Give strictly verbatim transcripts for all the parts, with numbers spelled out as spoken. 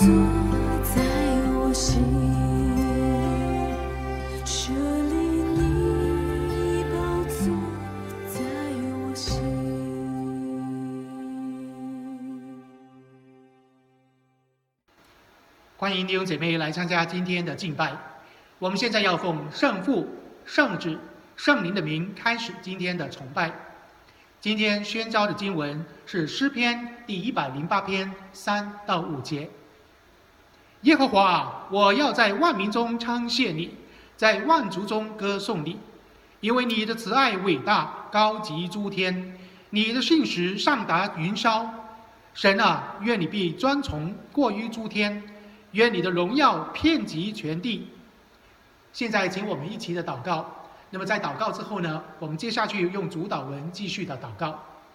坐在我心，设立你宝座在我心。 欢迎弟兄姐妹来参加今天的敬拜。我们现在要奉圣父、圣子、圣灵的名开始今天的崇拜。今天宣召的经文是诗篇第一百零八篇三到五节。耶和华啊，我要在万民中称谢你，在万族中歌颂你，因为你的慈爱伟大，高及诸天，你的信实上达云霄。神啊，愿你必尊崇过于诸天，愿你的荣耀遍及全地。现在请我们一起的祷告。那么在祷告之后呢，我们接下去用主祷文继续的祷告。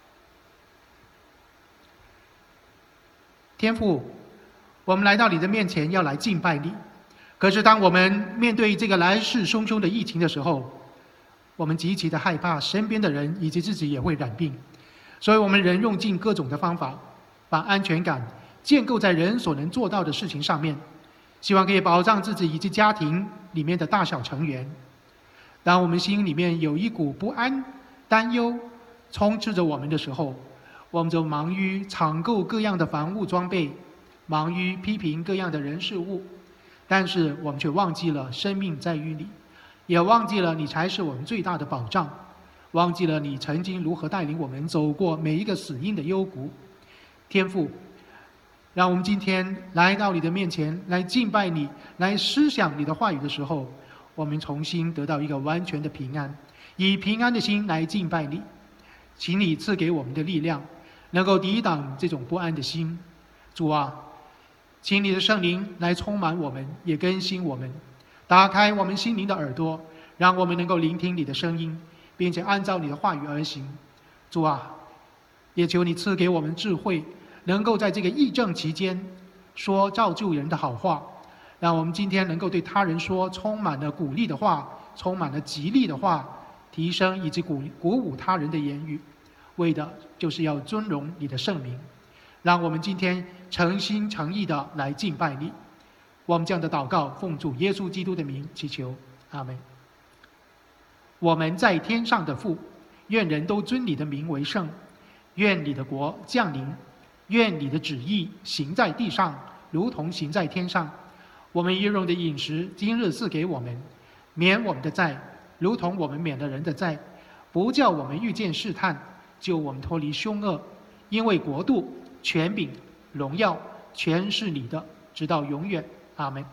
天父，我们来到你的面前要来敬拜你，可是当我们面对这个来势汹汹的疫情的时候，我们极其的害怕身边的人以及自己也会染病，所以我们仍用尽各种的方法，把安全感建构在人所能做到的事情上面，希望可以保障自己以及家庭里面的大小成员。当我们心里面有一股不安、担忧充斥着我们的时候，我们就忙于抢购各样的防护装备，忙于批评各样的人事物，但是我们却忘记了生命在于你，也忘记了你才是我们最大的保障，忘记了你曾经如何带领我们走过每一个死荫的幽谷。天父，让我们今天来到你的面前，来敬拜你，来思想你的话语的时候，我们重新得到一个完全的平安，以平安的心来敬拜你。请你赐给我们的力量，能够抵挡这种不安的心。主啊，请你的圣灵来充满我们，也更新我们，打开我们心灵的耳朵，让我们能够聆听你的声音，并且按照你的话语而行。主啊，也求你赐给我们智慧，能够在这个疫症期间说造就人的好话，让我们今天能够对他人说充满了鼓励的话，充满了激励的话，提升以及鼓鼓舞他人的言语，为的就是要尊荣你的圣名。让我们今天诚心诚意的来敬拜你。我们这样的祷告，奉主耶稣基督的名祈求，阿们。我们在天上的父，愿人都尊你的名为圣，愿你的国降临，愿你的旨意行在地上，如同行在天上。我们日用的饮食，今日赐给我们，免我们的债，如同我们免了人的债，不叫我们遇见试探，救我们脱离凶恶。因为国度、权柄、荣耀，全是你的，直到永远。阿们。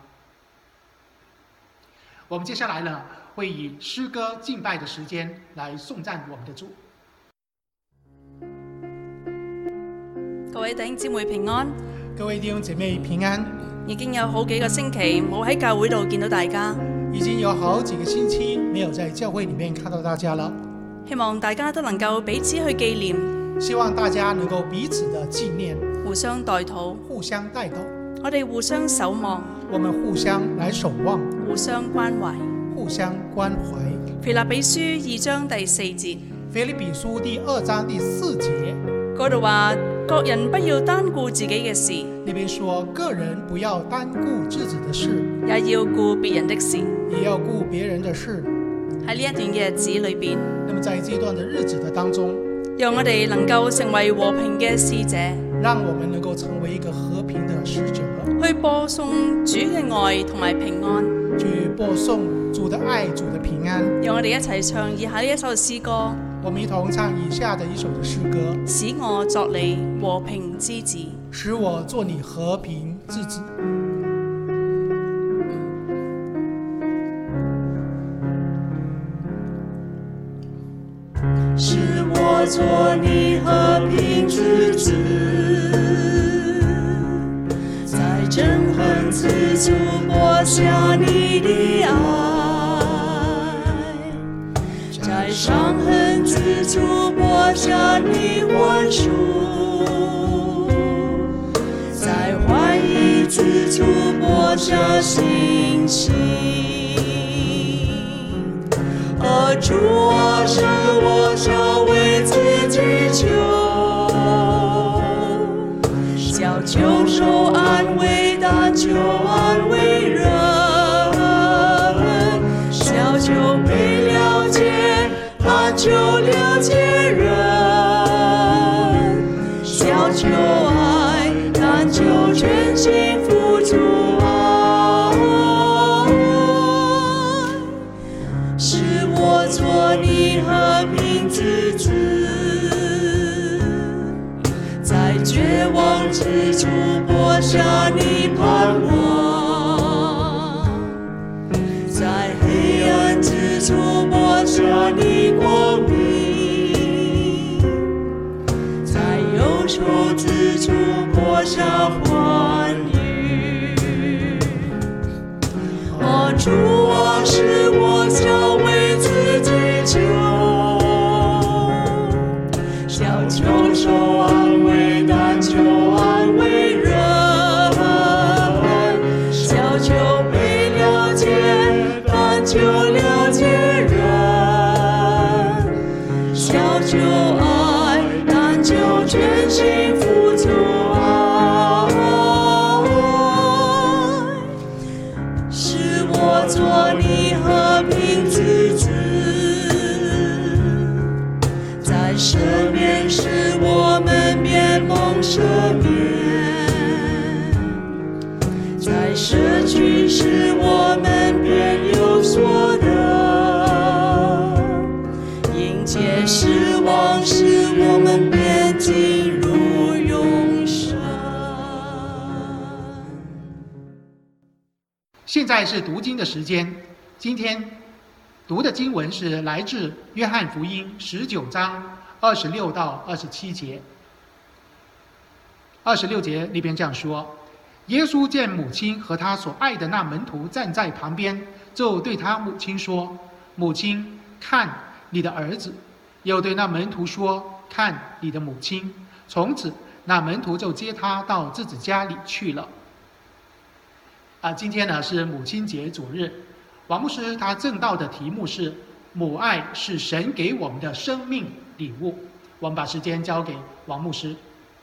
我们接下来呢，会以诗歌敬拜的时间来颂赞我们的主。 各位弟兄姊妹平安， 各位弟兄姐妹平安。 已經有好幾個星期冇喺教會度見到大家， 已經有好幾個星期沒有在教會裡面看到大家了。 希望大家都能夠彼此去紀念， 希望大家能夠彼此的紀念， 互相代禱， 互相代禱。 我哋互相守望， 我們互相來守望， 互相關懷， 互相關懷。 腓立比書二章第四節， 腓立比書第二章第四節嗰度話：各人不要單顧自己嘅事， 那邊說個人不要單顧自己的事， 也要顧別人的事， 也要顧別人的事。 喺呢一段嘅日子裏邊， 那麼在這段的日子的當中， 讓我哋能夠成為和平嘅使者， 讓我們能夠成為一個和平的使者， 去播送主嘅愛同埋平安， 去播送主的愛、主的平安。 讓我哋一齊唱以下呢一首詩歌。 我們一同唱以下的一首的詩歌， 使我作你和平之子， 使我做你和平之子。 使我做你和平之子，在憎恨之处播下你的愛，在傷痕之處播下你寬恕，在懷疑之處播下信心。而主啊，使我少為自己求，叫求受安慰到下欢愉。啊，主啊，使我想为自己求，小求受安慰，但求安慰人，小求被了解，但求了解人，小求爱，但求全心付出爱，使我做你和平之子，在赦免使我们变蒙赦免，在失去使我们便有所得，迎接失望使我们便进入永生。 现在是读经的时间，今天读的经文是来自约翰福音十九章二十六到二十七节。二十六节那边这样说：耶稣见母亲和他所爱的那门徒站在旁边，就对他母亲说：“母亲，看你的儿子。”又对那门徒说：“看你的母亲。”从此，那门徒就接他到自己家里去了。啊，今天呢是母亲节主日，王牧师他正道的题目是“母爱是神给我们的生命礼物”。我们把時間交給王牧師。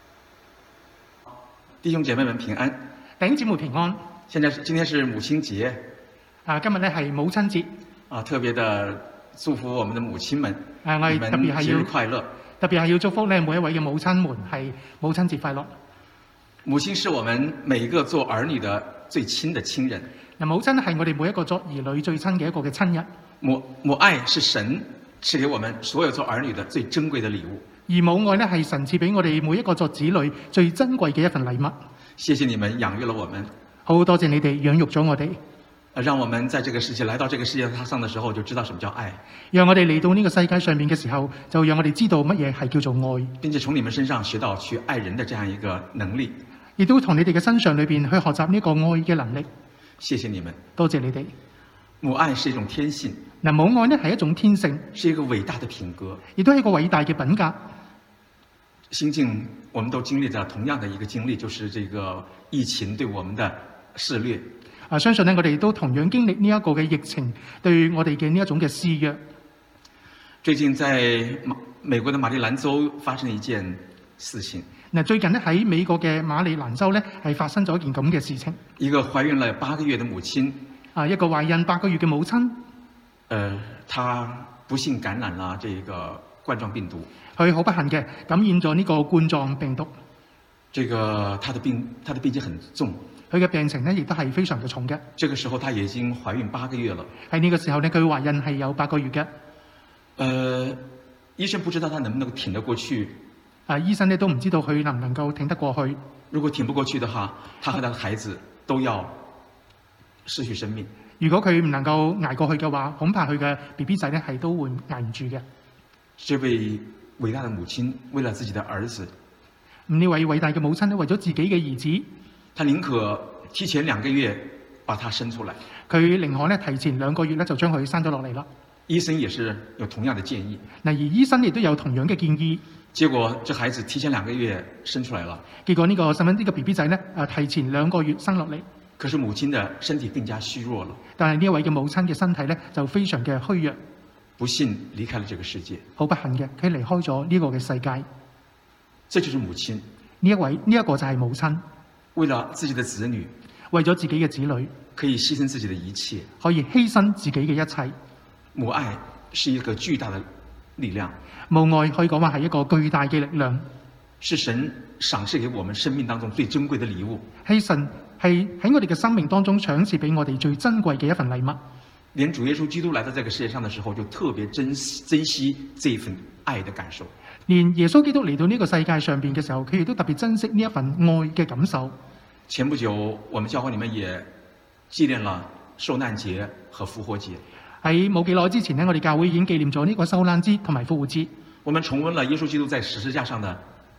弟兄姐妹們平安， 弟兄姊妹平安。 現在是今天是母親節， 啊，今日咧係母親節， 啊，特別的祝福我們的母親們， 啊，我哋特別係節日要快樂。 特別係要祝福咧每一位嘅母親們係母親節快樂。 母親是我們每一個做兒女的最親的親人。 嗱，母親係我哋每一個作兒女最親嘅一個嘅親人。 母母愛是神賜給我們所有做兒女的最珍貴的禮物。 而母愛咧係神賜俾我哋每一個作子女最珍貴嘅一份禮物。 謝謝你們養育了我們， 好多謝你哋養育咗我哋， 讓我們在這個世界來到這個世界上的時候就知道什麼叫愛， 讓我哋嚟到呢個世界上面嘅時候，就讓我哋知道乜嘢係叫做愛， 並且從你們身上學到去愛人的這樣一個能力。 亦都從你哋嘅身上裏邊去學習呢個愛嘅能力。 謝謝你們， 多謝你哋。 母愛是一種天性， 嗱，母愛呢係一種天性， 是一個偉大的品格， 亦都係一個偉大嘅品格。 新境我們都經歷着同樣的一個經歷，就是這個疫情對我們的肆虐。 啊，相信呢，我哋都同樣經歷呢一個嘅疫情對我哋嘅呢一種嘅肆虐。 最近在馬美國的馬里蘭州發生一件事情。 嗱，最近呢喺美國嘅馬里蘭州呢係發生咗一件咁嘅事情。 一個懷孕了八個月的母親， 啊，一個懷孕八個月嘅母親， 呃，她不幸感染了這個冠狀病毒。 佢好不幸嘅感染咗呢個冠狀病毒。 這個她的病，她的病情很重。 佢嘅病情呢亦都係非常嘅重嘅。 這個時候，她已經懷孕八個月了。 喺呢個時候呢，佢懷孕係有八個月嘅。 呃，醫生不知道她能不能挺得過去。 啊，醫生呢都唔知道佢能唔能夠挺得過去。 如果挺不過去的話，她和她的孩子都要失去生命。 如果佢唔能夠捱過去嘅話，恐怕佢嘅 B B 仔呢係都會捱唔住嘅。 這位偉大的母親為了自己的兒子， 咁呢位偉大嘅母親呢，為咗自己嘅兒子， 她寧可提前兩個月把他生出來。 佢寧可呢提前兩個月呢就將佢生咗落嚟啦。 醫生也是有同樣的建議。 嗱，而醫生亦都有同樣嘅建議。 結果這孩子提前兩個月生出來了。 結果呢個細蚊呢個 B B 仔呢，啊提前兩個月生落嚟。 可是母親的身體更加虛弱了。 但係呢一位嘅母親嘅身體呢，就非常嘅虛弱。 不幸離開了這個世界。 好不幸嘅，佢離開咗呢個嘅世界。 這就是母親。 呢一位呢一個就係母親， 為了自己的子女， 為咗自己嘅子女， 可以犧牲自己的一切， 可以犧牲自己嘅一切。 母愛是一個巨大的力量。 母愛可以講話係一個巨大嘅力量， 是神賞賜給我們生命當中最珍貴的禮物。 係神係喺我哋嘅生命當中賞賜俾我哋最珍貴嘅一份禮物。 連主耶穌基督來到這個世界上的時候，就特別珍惜珍惜這一份愛的感受。 連耶穌基督嚟到呢個世界上邊嘅時候，佢亦都特別珍惜呢一份愛嘅感受。 前不久，我們教會裡面也紀念了受難節和復活節。 喺冇幾耐之前呢，我哋教會已經紀念咗呢個受難節同埋復活節。 我們重溫了耶穌基督在十字架上的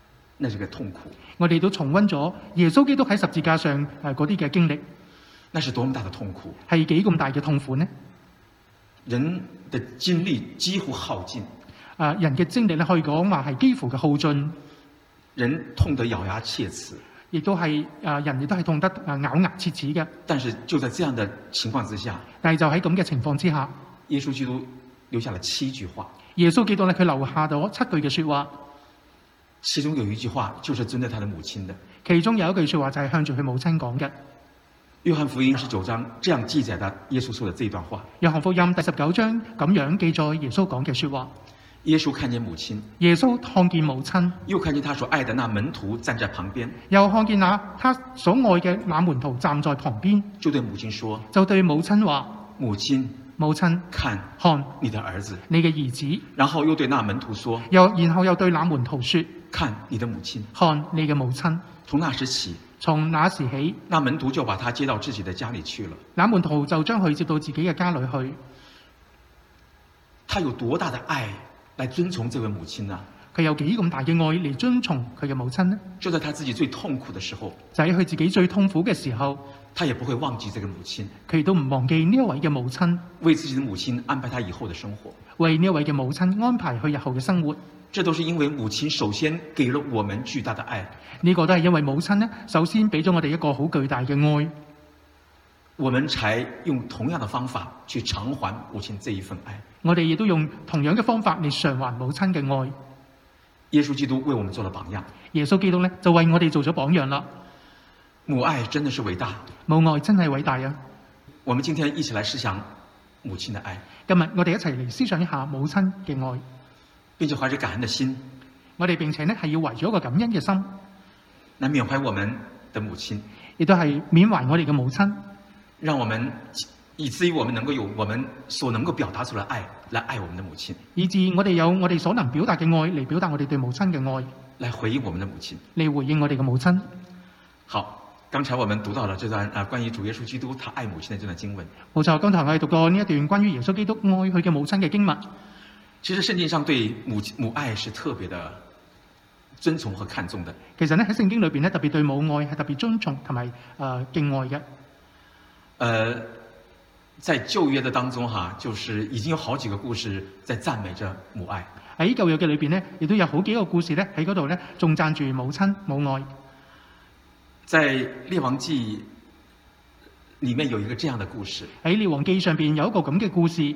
那是个痛苦， 我哋都重溫咗耶穌基督喺十字架上誒嗰啲嘅經歷， 那是多麼大的痛苦， 係幾咁大嘅痛苦呢？ 人的精力幾乎耗盡， 啊，人嘅精力咧可以講話係幾乎嘅耗盡， 人痛得咬牙切齒， 亦都係啊人亦都係痛得啊咬牙切齒嘅。 但是就在這樣的情況之下， 但係就喺咁嘅情況之下， 耶穌基督留下了七句話。 耶穌基督咧佢留下咗七句嘅説話， 其中有一句話就是針對他的母親的。 其中有一句説話就係向住佢母親講嘅。 約翰福音十九章這樣記載的耶穌說的這段話。 約翰福音第十九章咁樣記載耶穌講嘅説話。 耶穌看見母親， 耶穌看見母親， 又看見他所愛的那門徒站在旁邊， 又看見那他所愛嘅那門徒站在旁邊， 就對母親說， 就對母親話： 母親， 母親， 看， 看你的兒子， 你嘅兒子。 然後又對那門徒說， 又然後又對那門徒説： 看你的母親， 看你嘅母親。 從那時起， 從那時起， 那門徒就把他接到自己的家裡去了。 那門徒就將佢接到自己嘅家裡去。 他有多大的愛來遵從這位母親呢？ 佢有幾咁大嘅愛嚟遵從佢嘅母親呢？ 就在他自己最痛苦的時候， 就喺佢自己最痛苦嘅時候， 他也不會忘記這個母親， 佢亦都唔忘記呢一位嘅母親， 為自己的母親安排他以後的生活， 為呢一位嘅母親安排佢日後嘅生活。 這都是因為母親首先給了我們巨大的愛。 呢個都係因為母親呢，首先俾咗我哋一個好巨大嘅愛， 我們才用同樣的方法去償還母親這一份愛。 我哋亦都用同樣嘅方法嚟償還母親嘅愛。 耶穌基督為我們做了榜樣。 耶穌基督呢，就為我哋做咗榜樣啦。 母愛真的是偉大， 母愛真係偉大啊！ 我們今天一起來思想母親的愛。 今日我哋一齊嚟思想一下母親嘅愛， 並且懷着感恩的心。 我哋並且呢係要懷咗一個感恩嘅心， 來緬懷我們的母親， 亦都係緬懷我哋嘅母親， 讓我們以至於我們能夠有我們所能夠表達出來愛，來愛我們的母親， 以至我哋有我哋所能表達嘅愛嚟表達我哋對母親嘅愛， 來回應我們的母親， 嚟回應我哋嘅母親。 好。剛才我們讀到了這段啊，關於主耶穌基督他愛母親的這段經文。 冇錯，剛才我哋讀過呢一段關於耶穌基督愛佢嘅母親嘅經文。 其實聖經上對母母愛是特別的尊崇和看重的。 其實呢喺聖經裏邊呢，特別對母愛係特別尊重同埋誒敬愛嘅。 呃，在舊約的當中哈，就是已經有好幾個故事在讚美着母愛。 喺舊約嘅裏邊呢，亦都有好幾個故事呢喺嗰度呢，仲讚住母親母愛。 在列王記裏面有一個這樣的故事， 喺列王記上邊有一個咁嘅故事，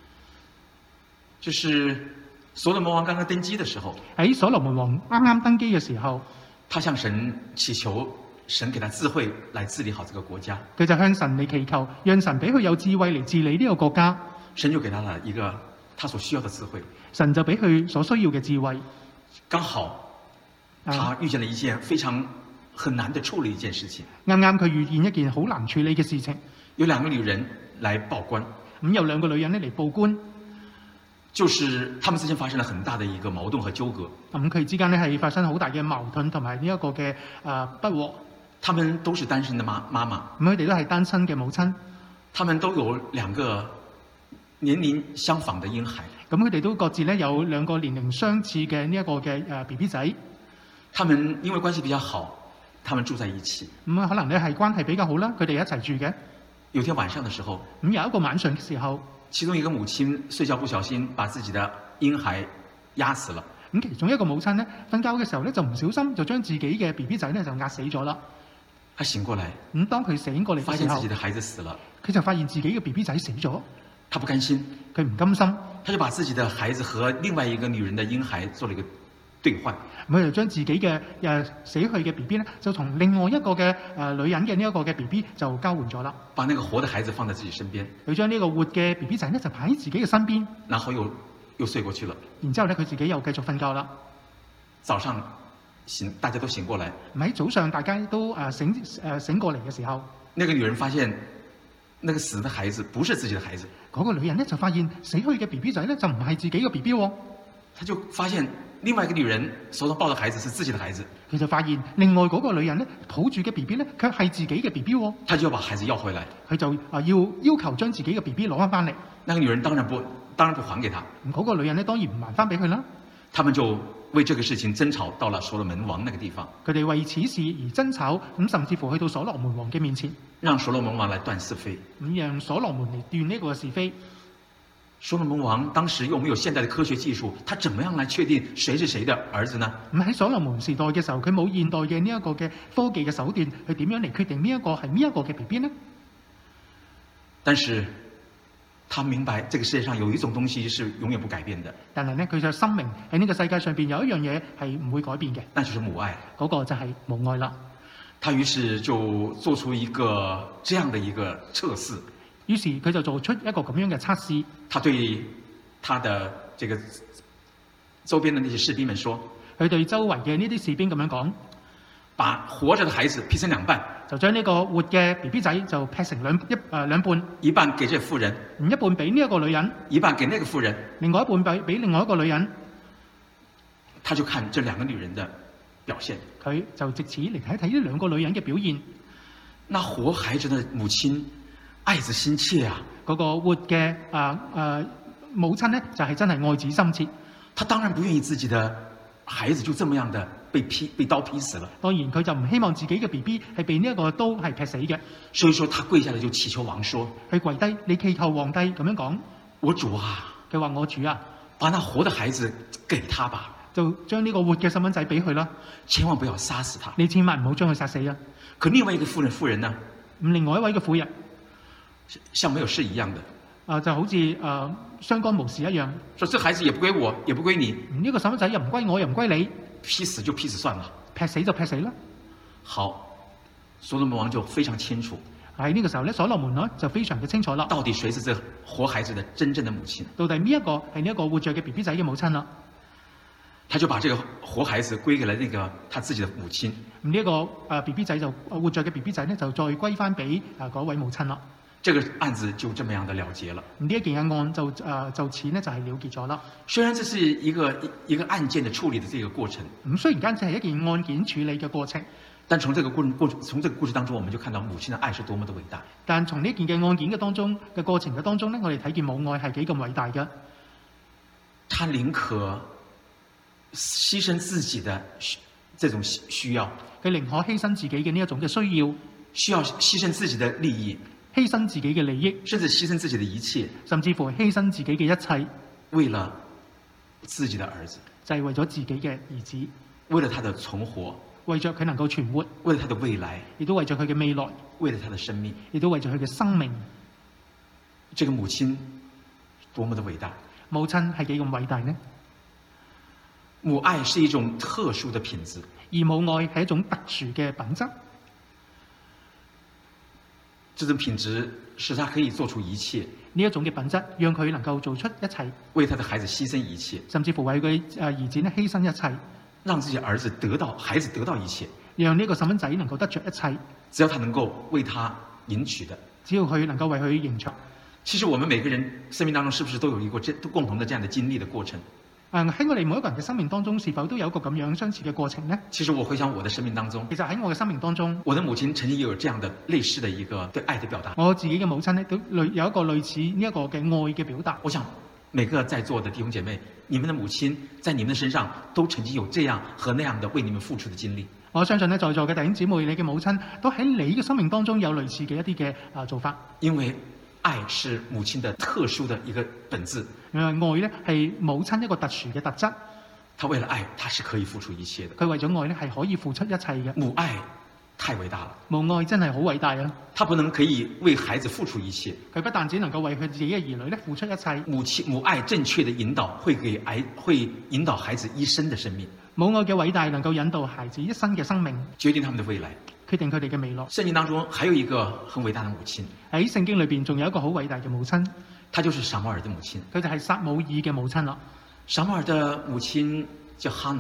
就是所羅門王剛剛登基的時候， 喺所羅門王啱啱登基嘅時候， 他向神祈求神給他智慧來治理好這個國家， 佢就向神嚟祈求，讓神俾佢有智慧嚟治理呢個國家。 神就給他了一個他所需要的智慧， 神就俾佢所需要嘅智慧。 剛好他遇見了一件非常很難的處理一件事情。 啱啱佢遇見一件好難處理嘅事情， 有兩個女人來報官。 咁有兩個女人咧嚟報官， 就是他們之間發生了很大的一個矛盾和糾葛。 咁佢之間咧係發生好大嘅矛盾同埋呢一個嘅誒不和。 他們都是單身的媽媽媽， 咁佢哋都係單身嘅母親。 他們都有兩個年齡相仿的嬰孩。 咁佢哋都各自咧有兩個年齡相似嘅呢一個嘅誒 B B 仔。 他們因為關係比較好，他們住在一起。 咁啊，可能咧係關係比較好啦，佢哋一齊住嘅。 有天晚上的時候， 咁有一個晚上嘅時候， 其中一個母親睡覺不小心把自己的嬰孩壓死了。 咁其中一個母親咧瞓覺嘅時候咧就唔小心就將自己嘅 B B 仔咧就壓死咗啦。 他醒過來， 咁當佢醒過嚟嘅時候， 發現自己的孩子死了， 佢就發現自己嘅 B B 仔死咗。 他不甘心， 佢唔甘心， 他就把自己的孩子和另外一個女人的嬰孩做了一個兌換。 佢就將自己嘅誒死去嘅 B B 咧，就同另外一個嘅誒女人嘅呢一個嘅 B B 就交換咗啦。 把那個活的孩子放在自己身邊， 佢將呢個活嘅 B B 仔咧就擺喺自己嘅身邊， 然後又又睡過去了。 然之後咧佢自己又繼續瞓覺啦。 早上醒，大家都醒過來。 唔喺早上大家都誒醒誒醒過嚟嘅時候， 那個女人發現，那個死的孩子不是自己的孩子。 嗰個女人咧就發現死去嘅 B B 仔咧就唔係自己嘅 B B 喎。 他就發現另外一個女人手上抱的孩子是自己的孩子。 佢就發現另外嗰個女人咧抱住嘅 B B 咧卻係自己嘅 B B 喎。 他就要把孩子要回來。 佢就啊要要求將自己嘅 B B 攞翻翻嚟。 那個女人當然不當然不還給他。 嗰個女人咧當然唔還翻俾佢啦。 他們就为這個事情爭吵到了所羅門王那個地方。 佢哋為此事而爭吵，咁甚至乎去到所羅門王嘅面前， 讓所羅門王來斷是非。 咁讓所羅門嚟斷呢個是非。 所羅門王當時又沒有現代的科學技術，他怎麼樣來確定誰是誰的兒子呢？ 咁喺所羅門時代嘅時候，佢冇現代嘅呢一個嘅科技嘅手段，佢點樣嚟決定呢一個係呢一個嘅 B B 呢？ 但是他明白這個世界上有一種東西是永遠不改變的。 但係呢，佢就深明喺呢個世界上邊有一樣嘢係唔會改變嘅， 那就是母愛。 嗰個就係母愛啦。 他於是就做出一個這樣的一個測試。 於是佢就做出一個咁樣嘅測試。 他對他的這個周邊的那些士兵們說： 佢對周圍嘅呢啲士兵咁樣講， 把活着的孩子劈成兩半， 就將呢個活嘅 B B 仔就劈成兩一誒、呃、兩半， 一半給這婦人， 唔一半俾呢一個女人， 一半給那個婦人， 另外一半俾俾另外一個女人。 他就看這兩個女人的表現， 佢就藉此嚟睇睇呢兩個女人嘅表現。 那活孩子的母親愛子心切啊！ 嗰、那個活嘅啊啊母親呢，就係、是、真係愛子心切。 他當然不願意自己的孩子就這麼樣的被劈被刀劈死了。 當然佢就唔希望自己嘅 B B 係被呢一個刀係劈死嘅。 所以說，他跪下來就祈求王說： 佢跪低，你祈求皇帝咁樣講。 我主啊！ 佢話我主啊， 把那活的孩子給他吧。 就將呢個活嘅細蚊仔俾佢啦。 千萬不要殺死他。 你千萬唔好將佢殺死啊！ 可另外一個婦人婦人呢？ 咁另外一位嘅婦人， 像沒有事一樣的。 啊，就好似誒相干無事一樣。 說這孩子也不歸我，也不歸你。 呢個細蚊仔又唔歸我，又唔歸你。 劈死就劈死算了。 劈死就劈死啦。 好，所羅門王就非常清楚。 喺呢個時候咧，所羅門呢就非常嘅清楚啦。 到底誰是這活孩子的真正的母親？ 到底呢一個係呢一個活着嘅 B B 仔嘅母親啦。 他就把這個活孩子歸給了那個他自己的母親。 咁呢一個誒 B B 仔就活着嘅 B B 仔呢，就再歸翻俾誒嗰位母親啦。 這個案子就這麼樣的了結了。 咁呢一件嘅案就誒、呃、就此呢，就係了結咗啦。 雖然這是一個一個案件的處理的這個過程。 咁雖然間只係一件案件處理嘅過程， 但從這個過過從這個故事當中，我們就看到母親的愛是多麼的偉大。 但從呢件嘅案件嘅當中嘅過程嘅當中呢，我哋睇見母愛係幾咁偉大嘅。 他寧可犧牲自己的這種需要， 佢寧可犧牲自己嘅呢一種嘅需要， 需要犧牲自己的利益， 犧牲自己嘅利益， 甚至犧牲自己的一切， 甚至乎犧牲自己嘅一切， 為了自己的兒子， 就係為咗自己嘅兒子， 為了他的存活， 為咗佢能夠存活， 為了他的未來， 亦都為咗佢嘅未來， 為了他的生命， 亦都為咗佢嘅生命。 這個母親多麼的偉大！ 母親係幾咁偉大呢？ 母愛是一種特殊的品質， 而母愛係一種特殊嘅品質。 這種品質使他可以做出一切。 呢一種嘅品質，讓佢能夠做出一切， 為他的孩子犧牲一切， 甚至乎為佢誒兒子呢犧牲一切， 讓自己兒子得到孩子得到一切， 讓呢個細蚊仔能夠得着一切。只要他能夠為他迎娶的， 只要佢能夠為佢迎娶。 其實我們每個人生命當中，是不是都有一個這都共同的這樣的經歷的過程？ 誒喺我哋每一個人嘅生命當中，是否都有一個咁樣相似嘅過程呢？ 其實我回想我的生命當中， 其實喺我嘅生命當中， 我的母親曾經也有這樣的類似的一個對愛的表達。 我自己嘅母親呢，都類有一個類似呢一個嘅愛嘅表達。 我想每個在座的弟兄姐妹，你們的母親在你們的身上都曾經有這樣和那樣的為你們付出的經歷。 我相信呢，在座嘅弟兄姊妹，你嘅母親都喺你嘅生命當中有類似嘅一啲嘅啊做法。 因為愛是母親的特殊的一個本質。 因為愛呢係母親一個特殊嘅特質。 他為了愛，他是可以付出一切的。 佢為咗愛呢係可以付出一切嘅。 母愛太偉大了。 母愛真係好偉大啊！ 他不能可以為孩子付出一切。 佢不但只能夠為佢自己嘅兒女呢付出一切。 母親母愛正確的引導，會給愛會引導孩子一生的生命。 母愛嘅偉大能夠引導孩子一生嘅生命， 決定他們的未來， 決定佢哋嘅未來。 聖經當中還有一個很偉大的母親。 喺聖經裏邊仲有一個好偉大嘅母親， 她就是撒母耳的母親。 佢就係撒母耳嘅母親啦。 撒母耳的母親叫哈拿。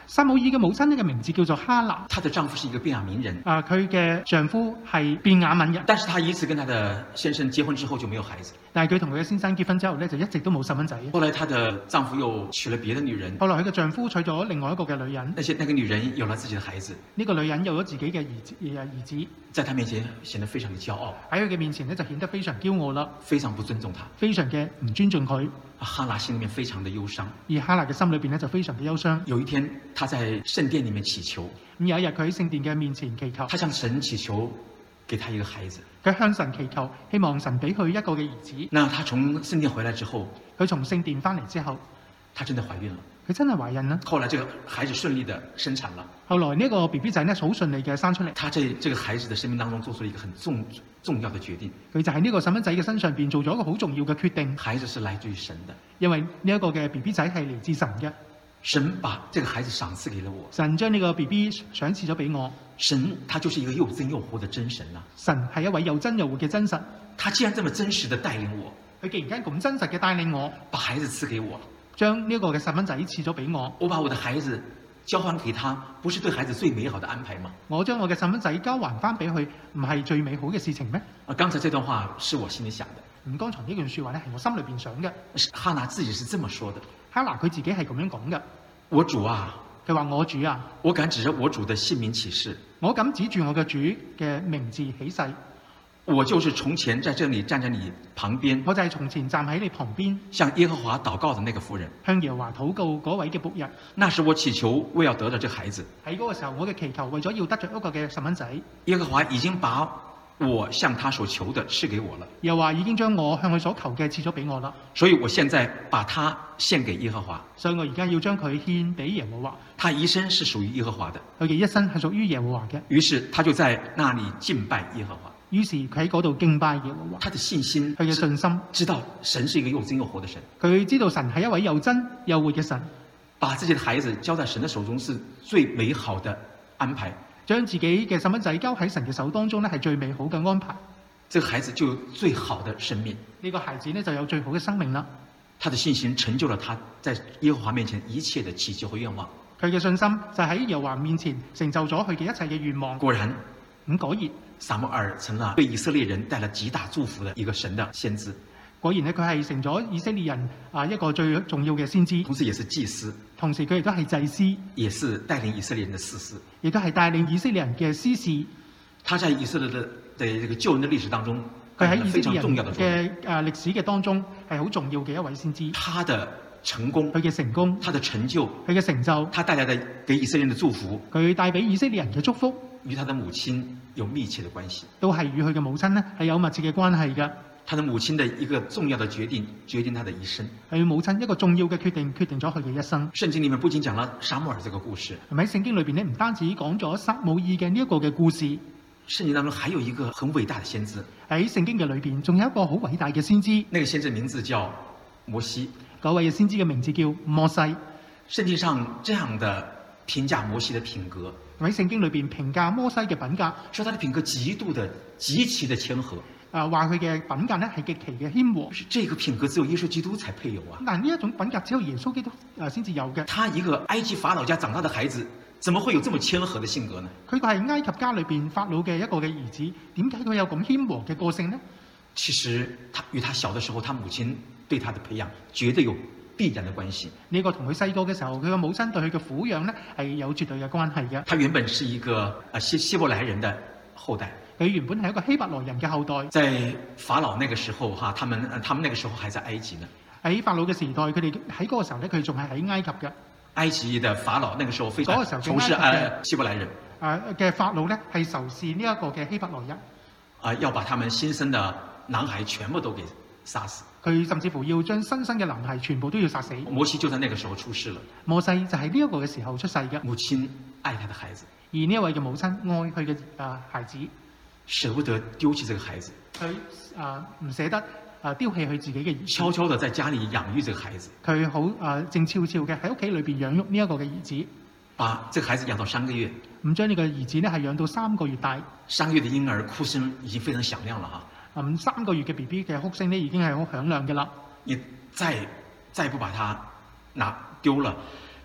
撒母耳嘅母親呢個名字叫做哈拿， 她的丈夫是一個便雅憫人， 啊，佢嘅丈夫係便雅憫人， 但是她一次跟她的先生結婚之後就沒有孩子。 但係佢同佢嘅先生結婚之後咧，就一直都冇細蚊仔。 後來她的丈夫又娶了別的女人， 後來佢嘅丈夫娶咗另外一個嘅女人， 那些那個女人有了自己的孩子， 呢個女人有咗自己嘅兒子誒兒子， 在她面前顯得非常的驕傲， 喺佢嘅面前咧就顯得非常驕傲啦， 非常不尊重她。 非常嘅唔尊重佢。 哈拿心裡面非常的憂傷。 而哈拿嘅心裏邊咧就非常嘅憂傷。 有一天，她在聖殿裡面祈求， 咁有一日佢喺聖殿嘅面前祈求， 她向神祈求，給她一個孩子。 佢向神祈求，希望神俾佢一個嘅兒子。 那她從聖殿回來之後， 佢從聖殿翻嚟之後， 她真的懷孕了。 佢真係懷孕啦。 後來這個孩子順利的生產了。 後來呢個 B B 仔呢好順利嘅生出嚟。 她在這個孩子的生命當中做出了一個很重重要的決定。 佢就喺呢個細蚊仔嘅身上邊做咗一個好重要嘅決定。 孩子是來自於神的， 因為呢一個嘅 B B 仔係嚟自神嘅。 神把這個孩子賞賜給了我。 神將呢個 B B 賞賜咗俾我。 神他就是一個又真又活的真神啦、啊。 神係一位又真又活嘅真神。 他既然這麼真實的帶領我， 佢既然間咁真實嘅帶領我， 把孩子賜給我。 將呢個嘅細蚊仔賜咗俾我， 我把我的孩子交還給他，不是對孩子最美好的安排嗎？ 我將我嘅細蚊仔交還翻俾佢，唔係最美好嘅事情咩？ 啊，剛才這段話是我心裡想的。 咁剛才呢段説話咧係我心裏邊想嘅。 哈拿自己是這麼說的。 哈拿佢自己係咁樣講嘅。 我主啊， 佢話我主啊， 我敢指着我主的姓名起誓， 我敢指住我嘅主嘅名字起誓。 我就是從前在這裡站在你旁邊， 我就係從前站喺你旁邊， 向耶和華禱告的那個婦人， 向耶和華禱告嗰位嘅僕人。 那時我祈求為要得着這孩子， 喺嗰個時候我嘅祈求為咗要得着一個嘅細蚊仔， 耶和華已經把我向他所求的賜給我了。 耶和華已經將我向佢所求嘅賜咗俾我啦， 所以我現在把他獻給耶和華。 所以我而家要將佢獻俾耶和華。 他一生是屬於耶和華的， 佢嘅一生係屬於耶和華嘅。 於是他就在那裡敬拜耶和華。 於是佢喺嗰度敬拜耶和華。 他的信心， 佢嘅信心， 知道神是一個又真又活的神。 佢知道神係一位又真又活嘅神。 把自己的孩子交在神的手中是最美好的安排。 將自己嘅細蚊仔交喺神嘅手當中咧，係最美好嘅安排。 這個孩子就有最好的生命。 呢個孩子呢就有最好嘅生命啦。 他的信心成就了他在耶和華面前一切的祈求和願望。 佢嘅信心就喺耶和華面前成就咗佢嘅一切嘅願望。 果然， 咁果然， 撒母耳成了對以色列人帶來極大祝福的一個神的先知。 果然呢，佢係成咗以色列人啊一個最重要嘅先知。 同時也是祭司。 同時佢亦都係祭司， 也是帶領以色列人的士師。 亦都係帶領以色列人嘅司事。 他在以色列的的這個救恩的歷史當中， 佢喺以非常色列人重要的作用。 嘅誒歷史嘅當中係好重要嘅一位先知。 他的成功， 佢嘅成功， 他的成就， 佢嘅成就， 他帶來的給以色列人的祝福， 佢帶俾以色列人嘅祝福， 與他的母親有密切的關係。 都係與佢嘅母親呢係有密切嘅關係嘅。 他的母親的一個重要的決定，決定他的一生。 係母親一個重要嘅決定，決定咗佢嘅一生。 聖經裡面不僅講了撒母耳這個故事， 係咪喺聖經裏邊呢唔單止講咗撒母耳嘅呢一個嘅故事， 聖經當中還有一個很偉大的先知。 喺聖經嘅裏邊，仲有一個好偉大嘅先知。 那個先知名字叫摩西。 嗰位嘅先知嘅名字叫摩西。 聖經上這樣的評價摩西的品格， 喺聖經裏邊評價摩西嘅品格， 說他的品格極度的、極其的謙和。 啊，話佢嘅品格呢係極其嘅謙和。 這個品格只有耶穌基督才配有啊！ 但呢一種品格只有耶穌基督啊先至有嘅。 他一個埃及法老家長大的孩子，怎麼會有這麼謙和的性格呢？ 佢個係埃及家裏邊法老嘅一個嘅兒子，點解佢有咁謙和嘅個性呢？ 其實他與他小的時候，他母親對他的培養絕對有必然的關係。 呢個同佢細個嘅時候，佢嘅母親對佢嘅撫養呢係有絕對嘅關係嘅。 他原本是一個啊希希伯來人的後代。 佢原本係一個希伯來人嘅後代。 在法老那個時候，哈，他們他們那個時候還在埃及呢。 喺法老嘅時代，佢哋喺嗰個時候咧，佢仲係喺埃及嘅。 埃及的法老那個時候非常仇視誒希伯來人。 誒嘅法老咧係仇視呢一個嘅希伯來人。 啊，要把他們新生的男孩全部都給殺死。 佢甚至乎要將新生嘅男孩全部都要殺死。 摩西就在那個時候出世了。 摩西就係呢一個嘅時候出世嘅。 母親愛他的孩子， 而呢一位嘅母親愛佢嘅誒孩子。捨不得丟棄這個孩子， 佢啊唔捨得啊丟棄佢自己嘅兒子， 悄悄地在家裡養育這個孩子。 佢好啊靜悄悄嘅喺屋企裏邊養育呢一個嘅兒子， 把這個孩子養到三個月， 咁將呢個兒子呢係養到三個月大。 三個月的嬰兒哭聲已經非常響亮了哈。 咁三個月嘅 B B 嘅哭聲呢已經係好響亮嘅啦。 你再再不把他拿丟了，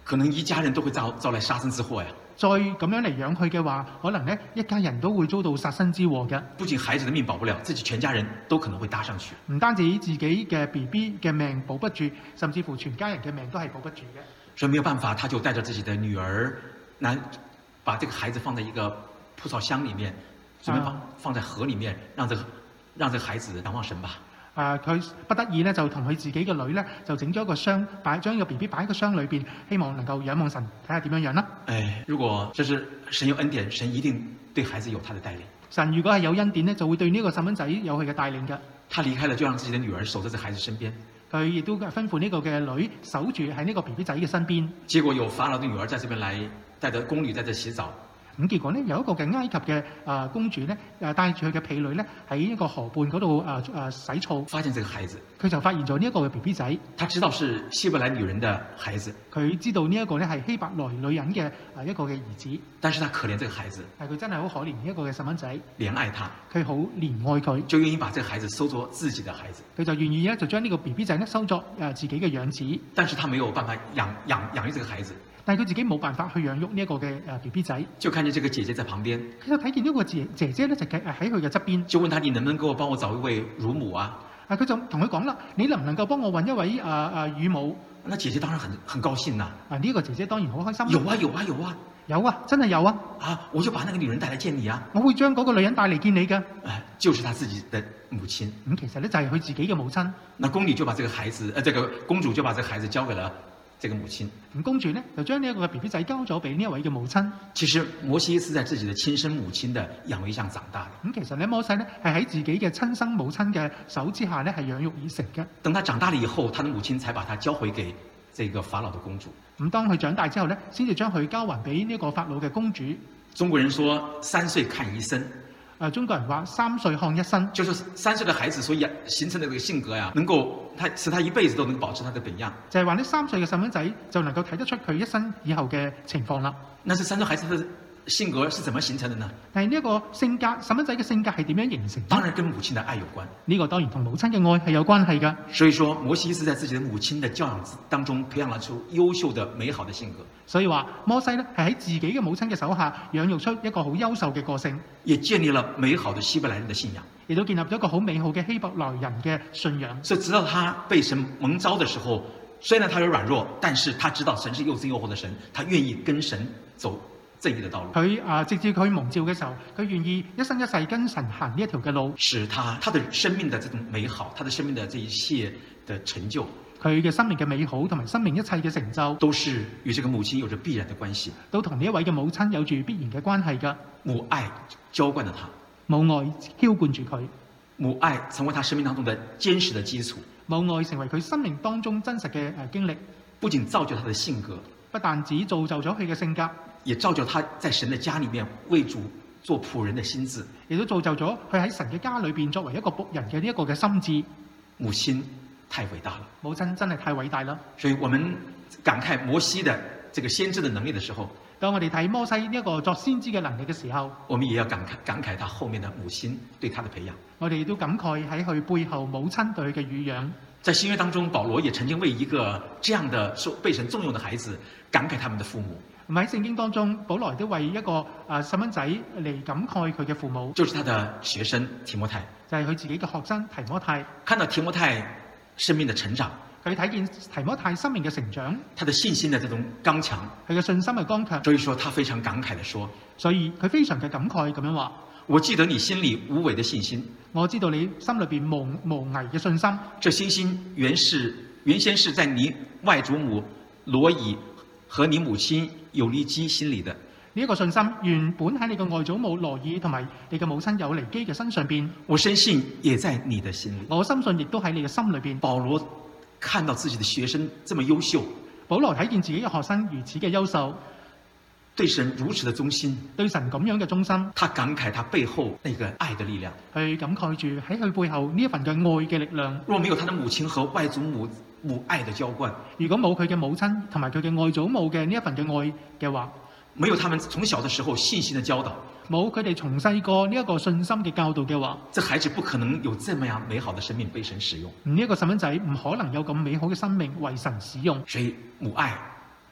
可能一家人都會遭遭來殺身之禍呀。 再咁樣嚟養佢嘅話，可能咧一家人都會遭到殺身之禍嘅。 不僅孩子的命保不了，自己全家人都可能會搭上去。 唔單止自己嘅 B B 嘅命保不住，甚至乎全家人嘅命都係保不住嘅。 所以沒有辦法，他就帶着自己的女兒，拿把這個孩子放在一個鋪草箱裡面，準備放放在河裡面，讓這個讓這個孩子仰望神吧。 啊！佢不得已咧，就同佢自己嘅女咧，就整咗一個箱，擺將呢個 B B 擺喺個箱裏邊，希望能夠仰望神，睇下點樣樣啦。 誒，如果這是神有恩典，神一定對孩子有他的帶領。 神如果係有恩典咧，就會對呢個細蚊仔有佢嘅帶領嘅。 他離開了，就讓自己的女兒守在這孩子身邊。 佢亦都吩咐呢個嘅女守住喺呢個 B B 仔嘅身邊。 結果有法老的女兒在這邊來帶着宮女在這洗澡。 咁結果呢，有一個嘅埃及嘅啊公主咧，誒帶住佢嘅婢女咧喺一個河畔嗰度誒誒洗澡， 發現這個孩子， 佢就發現咗呢一個嘅 B B 仔。 他知道是希伯來女人的孩子， 佢知道呢一個咧係希伯來女人嘅啊一個嘅兒子。 但是他可憐這個孩子， 但係佢真係好可憐呢一個嘅細蚊仔， 憐愛他， 佢好憐愛佢， 就願意把這個孩子收作自己的孩子。 佢就願意咧就將呢個 B B 仔咧收作誒自己嘅養子。 但是他沒有辦法養養養育這個孩子。 但係佢自己冇辦法去養育呢一個嘅誒 B B 仔， 就看見這個姐姐在旁邊， 佢就睇見呢個姐姐姐咧就喺喺佢嘅側邊， 就問他：你能不能給我幫我找一位乳母啊？ 啊，佢就同佢講啦：你能唔能夠幫我揾一位啊啊乳母？ 那姐姐當然很很高興啦。 啊，呢、這個姐姐當然好開心。 有啊有啊有啊， 有啊，真係有啊！ 啊，我就把那個女人帶來見你啊！ 我會將嗰個女人帶嚟見你嘅。 誒，就是他自己的母親。 咁、嗯、其實咧就係佢自己嘅母親。 那宮女就把這個孩子，呃，這個公主就把這個孩子交給了這個母親。 咁公主呢，就將呢一個 B B 仔交咗俾呢一位嘅母親。 其實摩西是在自己的親生母親的養育下長大的。 咁其實咧摩西呢，係喺自己嘅親生母親嘅手之下呢，係養育而成嘅。 等他長大了以後，他的母親才把他交回給這個法老的公主。 咁當佢長大之後呢，先至將佢交還俾呢個法老嘅公主。 中國人說三歲看一生。 誒，中國人話三歲看一生， 就是三歲的孩子所養形成的這個性格呀，能夠他使他一輩子都能保持他的本樣。就係話呢三歲嘅細蚊仔就能夠睇得出佢一生以後嘅情況啦。 那是三歲孩子的性格是怎麼形成的呢？ 但係呢一個性格，細蚊仔嘅性格係點樣形成？ 當然跟母親的愛有關。 呢個當然同母親嘅愛係有關係㗎。 所以說，摩西是在自己的母親的教養當中培養了出優秀的美好的性格。 所以話摩西呢係喺自己嘅母親嘅手下養育出一個好優秀嘅個性， 也建立了美好的希伯來人的信仰， 亦都建立咗一個好美好嘅希伯來人嘅信仰。 所以直到他被神蒙召的時候，雖然他有軟弱，但是他知道神是又真又活的神，他願意跟神走正義的道路。 佢啊，直至佢蒙召嘅時候，佢願意一生一世跟神行呢一條嘅路， 使他他的生命的這種美好，他的生命的這一切的成就， 佢嘅生命嘅美好同埋生命一切嘅成就， 都是與這個母親有着必然的關係， 都同呢一位嘅母親有住必然嘅關係㗎。 母愛澆灌了他， 母愛澆灌住佢， 母愛成為他生命當中的堅實的基礎， 母愛成為佢生命當中真實嘅誒經歷， 不僅造就他的性格， 不但只造就咗佢嘅性格， 也造就他在神的家裡面為主做僕人的心志， 亦都造就咗佢喺神嘅家裏邊作為一個僕人嘅呢一個嘅心志。 母親太偉大了， 母親真係太偉大啦！ 所以我們感慨摩西的這個先知的能力的時候， 當我哋睇摩西呢一個作先知嘅能力嘅時候， 我們也要感慨感慨他後面的母親對他的培養。 我哋亦都感慨喺佢背後母親對佢嘅乳養。 在新約當中，保羅也曾經為一個這樣的受被神重用的孩子感慨他們的父母。 唔喺聖經當中，保羅都為一個啊細蚊仔嚟感慨佢嘅父母， 就是他的學生提摩太， 就係佢自己嘅學生提摩太。 看到提摩太生命的成長， 佢睇見提摩太生命嘅成長， 他的信心的這種剛強， 佢嘅信心嘅剛強， 所以說他非常感慨地說， 所以佢非常嘅感慨咁樣話： 我記得你心裡無偽的信心， 我知道你心裏邊無無偽嘅信心。 這信心原是原先是在你外祖母羅以和你母親有利基心裡的。 呢一個信心原本喺你嘅外祖母羅爾同埋你嘅母親有利基嘅身上邊， 我深信也在你的心裡。 我深信亦都喺你嘅心裏邊。 保羅看到自己的學生這麼優秀， 保羅睇見自己嘅學生如此嘅優秀， 對神如此的忠心， 對神咁樣嘅忠心， 他感慨他背後那個愛的力量， 去感慨住喺佢背後呢一份嘅愛嘅力量。 若沒有他的母親和外祖母母愛的澆灌， 如果冇佢嘅母親同埋佢嘅外祖母嘅呢一份嘅愛嘅話， 沒有他們從小的時候信心的教導， 冇佢哋從細個呢一個信心嘅教導嘅話， 這孩子不可能有這麼樣美好的生命被神使用。 呢一個細蚊仔唔可能有咁美好嘅生命為神使用。 所以母愛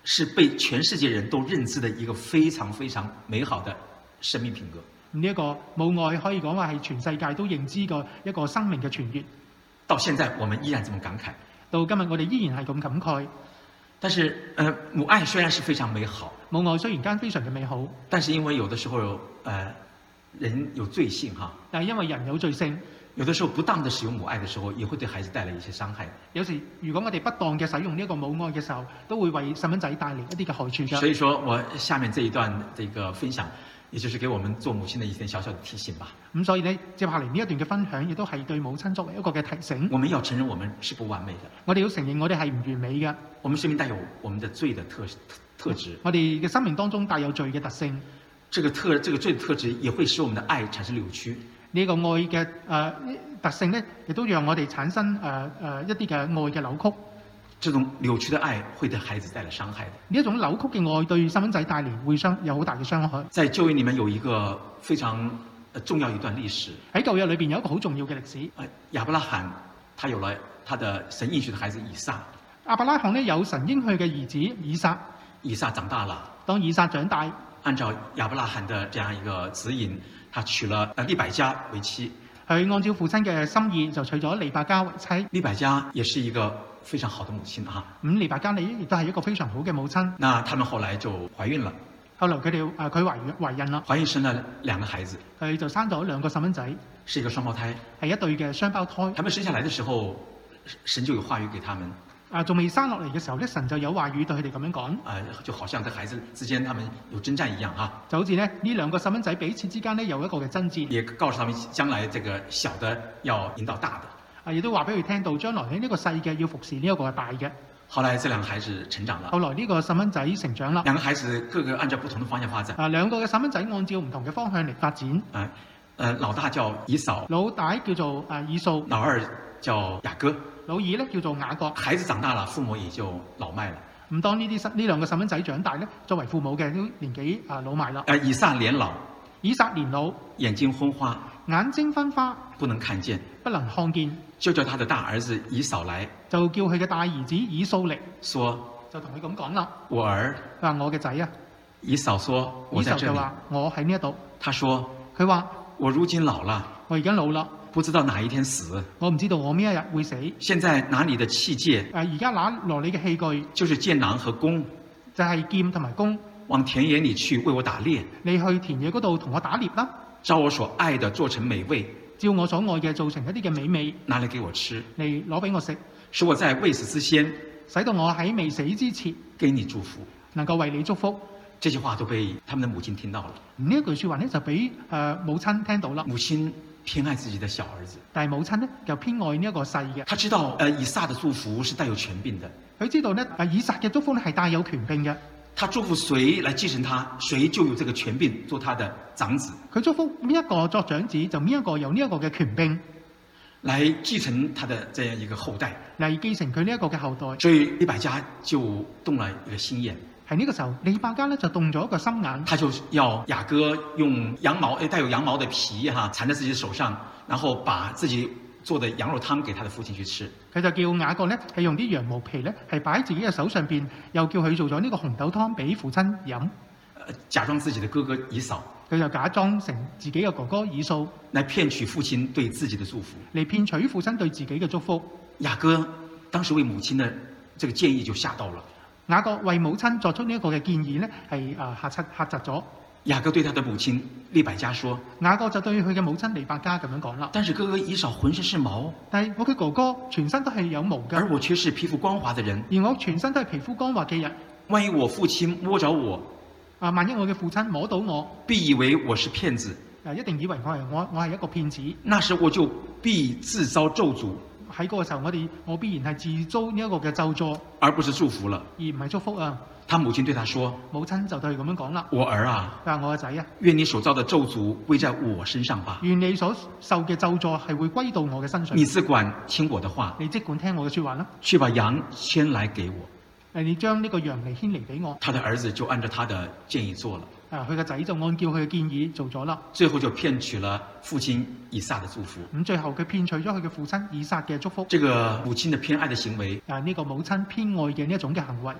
是被全世界人都認知的一個非常非常美好的生命品格。 呢一個母愛可以講話係全世界都認知嘅一個生命嘅傳閱。 到現在我們依然這麼感慨。 到今日我哋依然係咁感慨。 但是，呃，母愛雖然是非常美好， 母愛雖然間非常嘅美好， 但是因為有的時候，呃，人有罪性哈。 但係因為人有罪性， 有的時候不當的使用母愛的時候，也會對孩子帶來一些傷害。 有時如果我哋不當嘅使用呢一個母愛嘅時候，都會為細蚊仔帶嚟一啲嘅害處㗎。 所以說我下面這一段這個分享，也就是給我們做母親的一點小小的提醒吧。 咁所以呢，接下嚟呢一段嘅分享，亦都係對母親作為一個嘅提醒。 我們要承認我們是不完美的。 我哋要承認我哋係唔完美嘅。 我們生命帶有我們的罪的特特質。 我哋嘅生命當中帶有罪嘅特性。 這個特這個罪的特質也會使我們的愛產生扭曲。 呢個愛嘅誒、呃、特性呢，亦都讓我哋產生誒誒、呃呃、一啲嘅愛嘅扭曲。 這種扭曲的愛會對孩子帶來傷害的。 呢一種扭曲嘅愛對細蚊仔帶嚟會傷有好大嘅傷害。 在舊約裡面有一個非常重要一段歷史。 喺舊約裏邊有一個好重要嘅歷史。 亞伯拉罕他有了他的神應許的孩子以撒。 亞伯拉罕呢有神應許嘅兒子以撒。 以撒長大了。 當以撒長大， 按照亞伯拉罕的這樣一個指引，他娶了利百加為妻。 佢按照父親嘅心意就娶咗利百加為妻。 利百加也是一個非常好的母親哈。 咁利百加呢亦都係一個非常好嘅母親。 那他們後來就懷孕了。 後來佢哋誒佢懷懷孕啦。 懷孕生了兩個孩子。 佢就生咗兩個細蚊仔。 是一個雙胞胎。 係一對嘅雙胞胎。 還沒生下來的時候，神就有話語給他們。 啊，仲未生落嚟嘅時候咧，神就有話語對佢哋咁樣講。 啊，就好像這孩子之間他們有征戰一樣哈。 就好似咧呢兩個細蚊仔彼此之間咧有一個嘅爭戰。 也告訴他們將來這個小的要引導大的。 啊，亦都話俾佢聽到將來咧呢個細嘅要服侍呢一個大嘅。 後來這兩個孩子成長了。 後來呢個細蚊仔成長啦。 兩個孩子各個按照不同的方向發展。 啊，兩個嘅細蚊仔按照唔同嘅方向嚟發展。 啊，呃，老大叫以掃。 老大叫做啊以掃。 老二叫雅各。 老二咧叫做雅各。 孩子長大了，父母也就老邁了。 咁當呢啲細呢兩個細蚊仔長大咧，作為父母嘅都年紀啊老邁啦。 誒，以撒年老。 以撒年老。 眼睛昏花。 眼睛昏花。 不能看見。 不能看見。 就叫他的大兒子以掃來。 就叫佢嘅大兒子以掃嚟。 說。 就同佢咁講啦。 我兒。 佢話我嘅仔啊。 以掃說：我在這裡。 以掃就話我喺呢一度。 他說： 佢話我如今老了。 我而家老啦。 不知道哪一天死， 我唔知道我邊一日會死。 現在拿你的器械， 誒而家拿攞你嘅器具， 就是箭囊和弓， 就係劍同埋弓， 往田野裡去為我打獵。 你去田野嗰度同我打獵啦。 照我所愛的做成美味， 照我所愛嘅做成一啲嘅美味， 拿嚟給我吃， 嚟攞俾我食， 使我在未死之先， 使到我喺未死之前， 給你祝福， 能夠為你祝福。 這句話都被他們的母親聽到了。 呢一句説話咧就俾誒母親聽到啦。 母親偏愛自己的小兒子， 但係母親呢，就偏愛呢一個細嘅。 他知道，呃，以撒的祝福是帶有權柄的。 佢知道呢，誒以撒嘅祝福咧係帶有權柄嘅。 他祝福誰來繼承他，誰就有這個權柄做他的長子。 佢祝福邊一個作長子，就邊一個有呢一個嘅權柄， 來繼承他的這樣一個後代， 嚟繼承佢呢一個嘅後代。 所以利百加就動了一個心眼。 喺呢個時候，利百加咧就動咗一個心眼， 他就要雅各用羊毛，誒帶有羊毛的皮哈，纏在自己的手上，然後把自己做的羊肉湯給他的父親去吃。佢就叫雅各咧係用啲羊毛皮咧係擺喺自己嘅手上邊，又叫佢做咗呢個紅豆湯俾父親飲。假裝自己的哥哥以掃，佢就假裝成自己嘅哥哥以掃，來騙取父親對自己的祝福，嚟騙取父親對自己嘅祝福。雅各當時為母親的這個建議就嚇到了。雅各為母親作出呢一個嘅建議呢，係誒嚇窒嚇窒咗。雅各對他的母親利百加說：雅各就對佢嘅母親利百加咁樣講啦。但是哥哥以掃渾身是毛，但係我嘅哥哥全身都係有毛嘅，而我卻是皮膚光滑的人，而我全身都係皮膚光滑嘅人。萬一我父親摸着我，啊，萬一我嘅父親摸到我，必以為我是騙子，啊，一定以為我係我我係一個騙子。那時我就必自遭咒詛。喺嗰個時候，我哋我必然係自遭呢一個嘅咒詛，而不是祝福了，而唔係祝福啊。他母親對他說：母親就對佢咁樣講啦。我兒啊，但係我個仔啊，願你所遭的咒詛歸在我身上吧。願你所受嘅咒詛係會歸到我嘅身上。你只管聽我的話，你即管聽我嘅說話啦。去把羊牽來給我。誒，你將呢個羊嚟牽嚟俾我。他的兒子就按照他的建議做了。啊，佢個仔就按照佢嘅建議做咗啦。最後就騙取了父親以撒的祝福。咁最後佢騙取咗佢嘅父親以撒嘅祝福。這個母親的偏愛的行為，啊，呢個母親偏愛嘅呢一種嘅行為，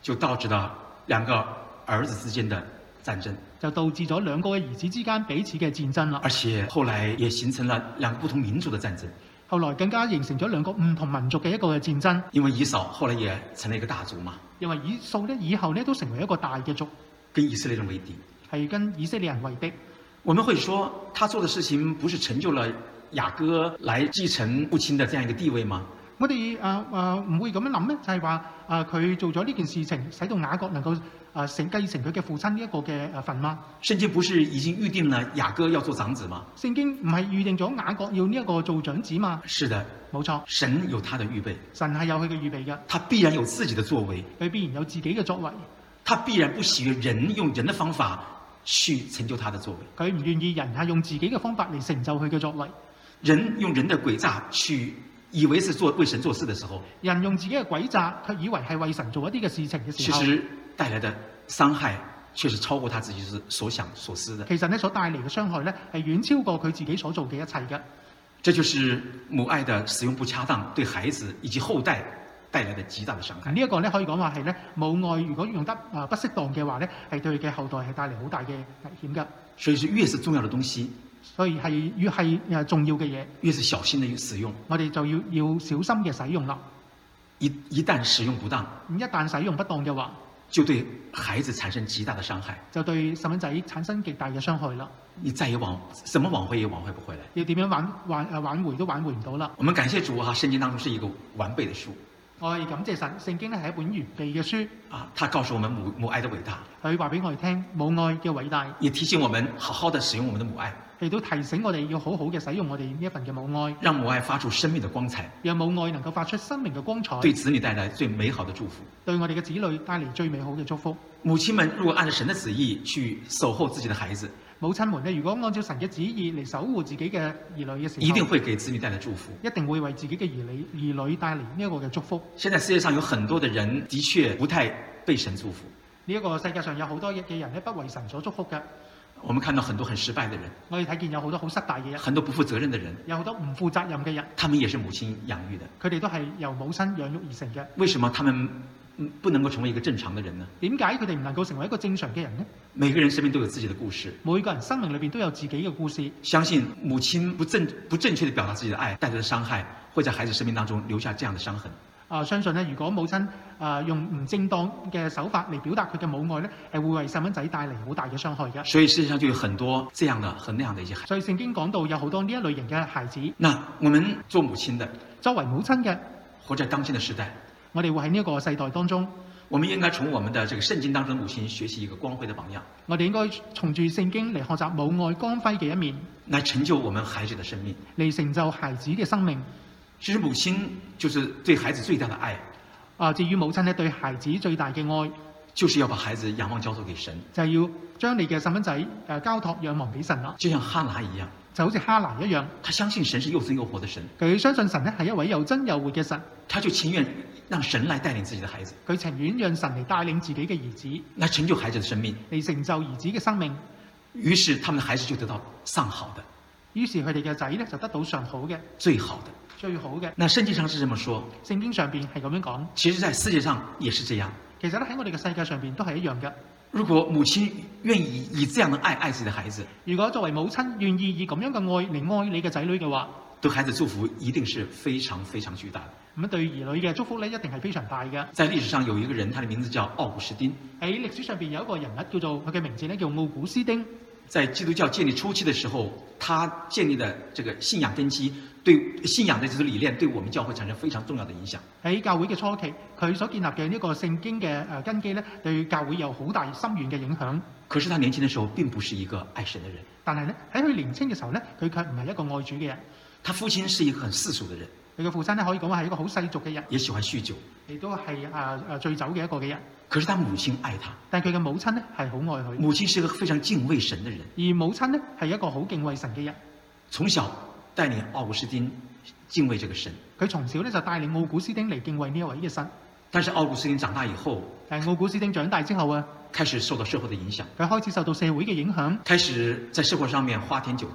就導致了兩個兒子之間的戰爭， 就導致咗兩個嘅兒子之間彼此嘅戰爭啦。 而且後來也形成了兩個不同民族的戰爭。 後來更加形成咗兩個唔同民族嘅一個嘅戰爭。 因為以掃後來也成了一個大族嘛。 因為以掃咧以後咧都成為一個大嘅族， 跟以色列人為敵， 係跟以色列人為敵。 我們會說，他做的事情不是成就了雅各來繼承父親的這樣一個地位嗎？ 我哋誒誒唔會咁樣諗咩？就係話誒佢做咗呢件事情，使到雅各能夠誒承繼承佢嘅父親呢一個嘅誒份嗎？ 聖經不是已經預定了雅各要做長子嗎？ 聖經唔係預定咗雅各要呢一個做長子嗎？ 是的， 冇錯。 神有他的預備， 神係有佢嘅預備嘅。 他必然有自己的作為， 佢必然有自己嘅作為。 他必然不喜悅人用人的方法去成就他的作為。 佢唔願意人係用自己嘅方法嚟成就佢嘅作為。 人用人的詭詐去以為是做為神做事的時候， 人用自己嘅詭詐，卻以為係為神做一啲嘅事情嘅時候， 其實帶來的傷害確實超過他自己所想所思的。 其實呢所帶嚟嘅傷害呢，係遠超過佢自己所做嘅一切嘅。 這就是母愛的使用不恰當，對孩子以及後代帶來的極大的傷害。 呢一個呢可以講話係呢母愛如果用得啊不適當嘅話呢，係對佢嘅後代係帶嚟好大嘅危險嘅。 所以是越是重要的東西， 所以係越係誒重要嘅嘢， 越是小心的使用， 我哋就要要小心嘅使用啦。 一一旦使用不當， 一旦使用不當嘅話， 就對孩子產生極大的傷害， 就對細蚊仔產生極大嘅傷害啦。 你再也挽怎麼挽回也挽回不回來， 要點樣挽挽誒挽回都挽回唔到啦。 我們感謝主啊，聖經當中是一個完備的書。 我哋感謝神，聖經咧係一本完備嘅書。啊， 他告訴我們母母愛的偉大， 佢話俾我哋聽母愛嘅偉大， 也提醒我們好好的使用我們的母愛。 亦都提醒我哋要好好嘅使用我哋呢一份嘅母愛， 讓母愛發出生命的光彩， 讓母愛能夠發出生命嘅光彩， 對子女帶來最美好的祝福， 對我哋嘅子女帶嚟最美好嘅祝福。 母親們如果按照神的旨意去守候自己的孩子， 母親們咧如果按照神嘅旨意嚟守護自己嘅兒女嘅時候， 一定會給子女帶來祝福， 一定會為自己嘅兒女兒女帶嚟呢一個嘅祝福。 現在世界上有很多的人的確不太被神祝福， 呢一個世界上有好多嘅人咧不為神所祝福嘅。 我們看到很多很失敗的人， 我哋睇見有好多好失敗嘅人， 很多不負責任的人， 有好多唔負責任嘅人， 他們也是母親養育的， 佢哋都係由母親養育而成嘅。 為什麼他們不能夠成為一個正常的人呢？ 點解佢哋唔能夠成為一個正常嘅人呢？ 每個人生命都有自己的故事， 每個人生命裏邊都有自己嘅故事。 相信母親不正不正確地表達自己的愛帶來的傷害，會在孩子生命當中留下這樣的傷痕。 啊，相信咧，如果母親啊用唔正當嘅手法嚟表達佢嘅母愛咧，係會為細蚊仔帶嚟好大嘅傷害嘅。 所以世界上就有很多這樣的和那樣的一些孩子。 所以聖經講到有好多呢一類型嘅孩子。 那我們做母親的， 作為母親嘅， 活在當今的時代， 我哋會喺呢一個世代當中， 我們應該從我們的這個聖經當中的母親學習一個光輝的榜樣。 我哋應該從住聖經嚟學習母愛光輝嘅一面， 來成就我們孩子的生命， 嚟成就孩子嘅生命。 其實母親就是對孩子最大的愛。 啊，至於母親咧對孩子最大嘅愛， 就是要把孩子仰望交託給神， 就係要將你嘅細蚊仔誒交託仰望俾神啦。 就像哈拿一樣， 就好似哈拿一樣， 他相信神是又真又活的神， 佢相信神咧係一位又真又活嘅神， 他就情願讓神來帶領自己的孩子， 佢情願讓神嚟帶領自己嘅兒子， 來成就孩子的生命， 嚟成就兒子嘅生命。 於是他們的孩子就得到上好的， 於是佢哋嘅仔咧就得到上好嘅， 最好的。 最好嘅。 那聖經上是這麼說， 聖經上邊係咁樣講。 其實在世界上也是這樣。 其實咧喺我哋嘅世界上邊都係一樣嘅。 如果母親願意以這樣的愛愛自己的孩子， 如果作為母親願意以咁樣嘅愛嚟愛你嘅仔女嘅話， 對孩子祝福一定是非常非常巨大的。 咁對兒女嘅祝福咧一定係非常大嘅。 在歷史上有一個人，他的名字叫奧古斯丁。 喺歷史上邊有一個人物叫做佢嘅名字咧叫奧古斯丁。 在基督教建立初期的時候，他建立的這個信仰根基，對信仰的這個理念，對我們教會產生非常重要的影響。 喺教會嘅初期，佢所建立嘅呢個聖經嘅誒根基咧，對教會有好大深遠嘅影響。 可是他年輕的時候並不是一個愛神的人。 但係咧喺佢年輕嘅時候咧，佢卻唔係一個愛主嘅人。 他父親是一個很世俗的人。 佢嘅父親咧可以講話係一個好世俗嘅人， 也喜歡酗酒， 亦都係誒誒醉酒嘅一個嘅人。 可是他母親愛他， 但係佢嘅母親咧係好愛佢。 母親是一個非常敬畏神的人， 而母親咧係一個好敬畏神嘅人。 從小帶領奧古斯丁敬畏這個神。 佢從小咧就帶領奧古斯丁嚟敬畏呢一位嘅神。 但是奧古斯丁長大以後， 但係奧古斯丁長大之後啊， 開始受到社會的影響， 佢開始受到社會嘅影響， 開始在社會上面花天酒地。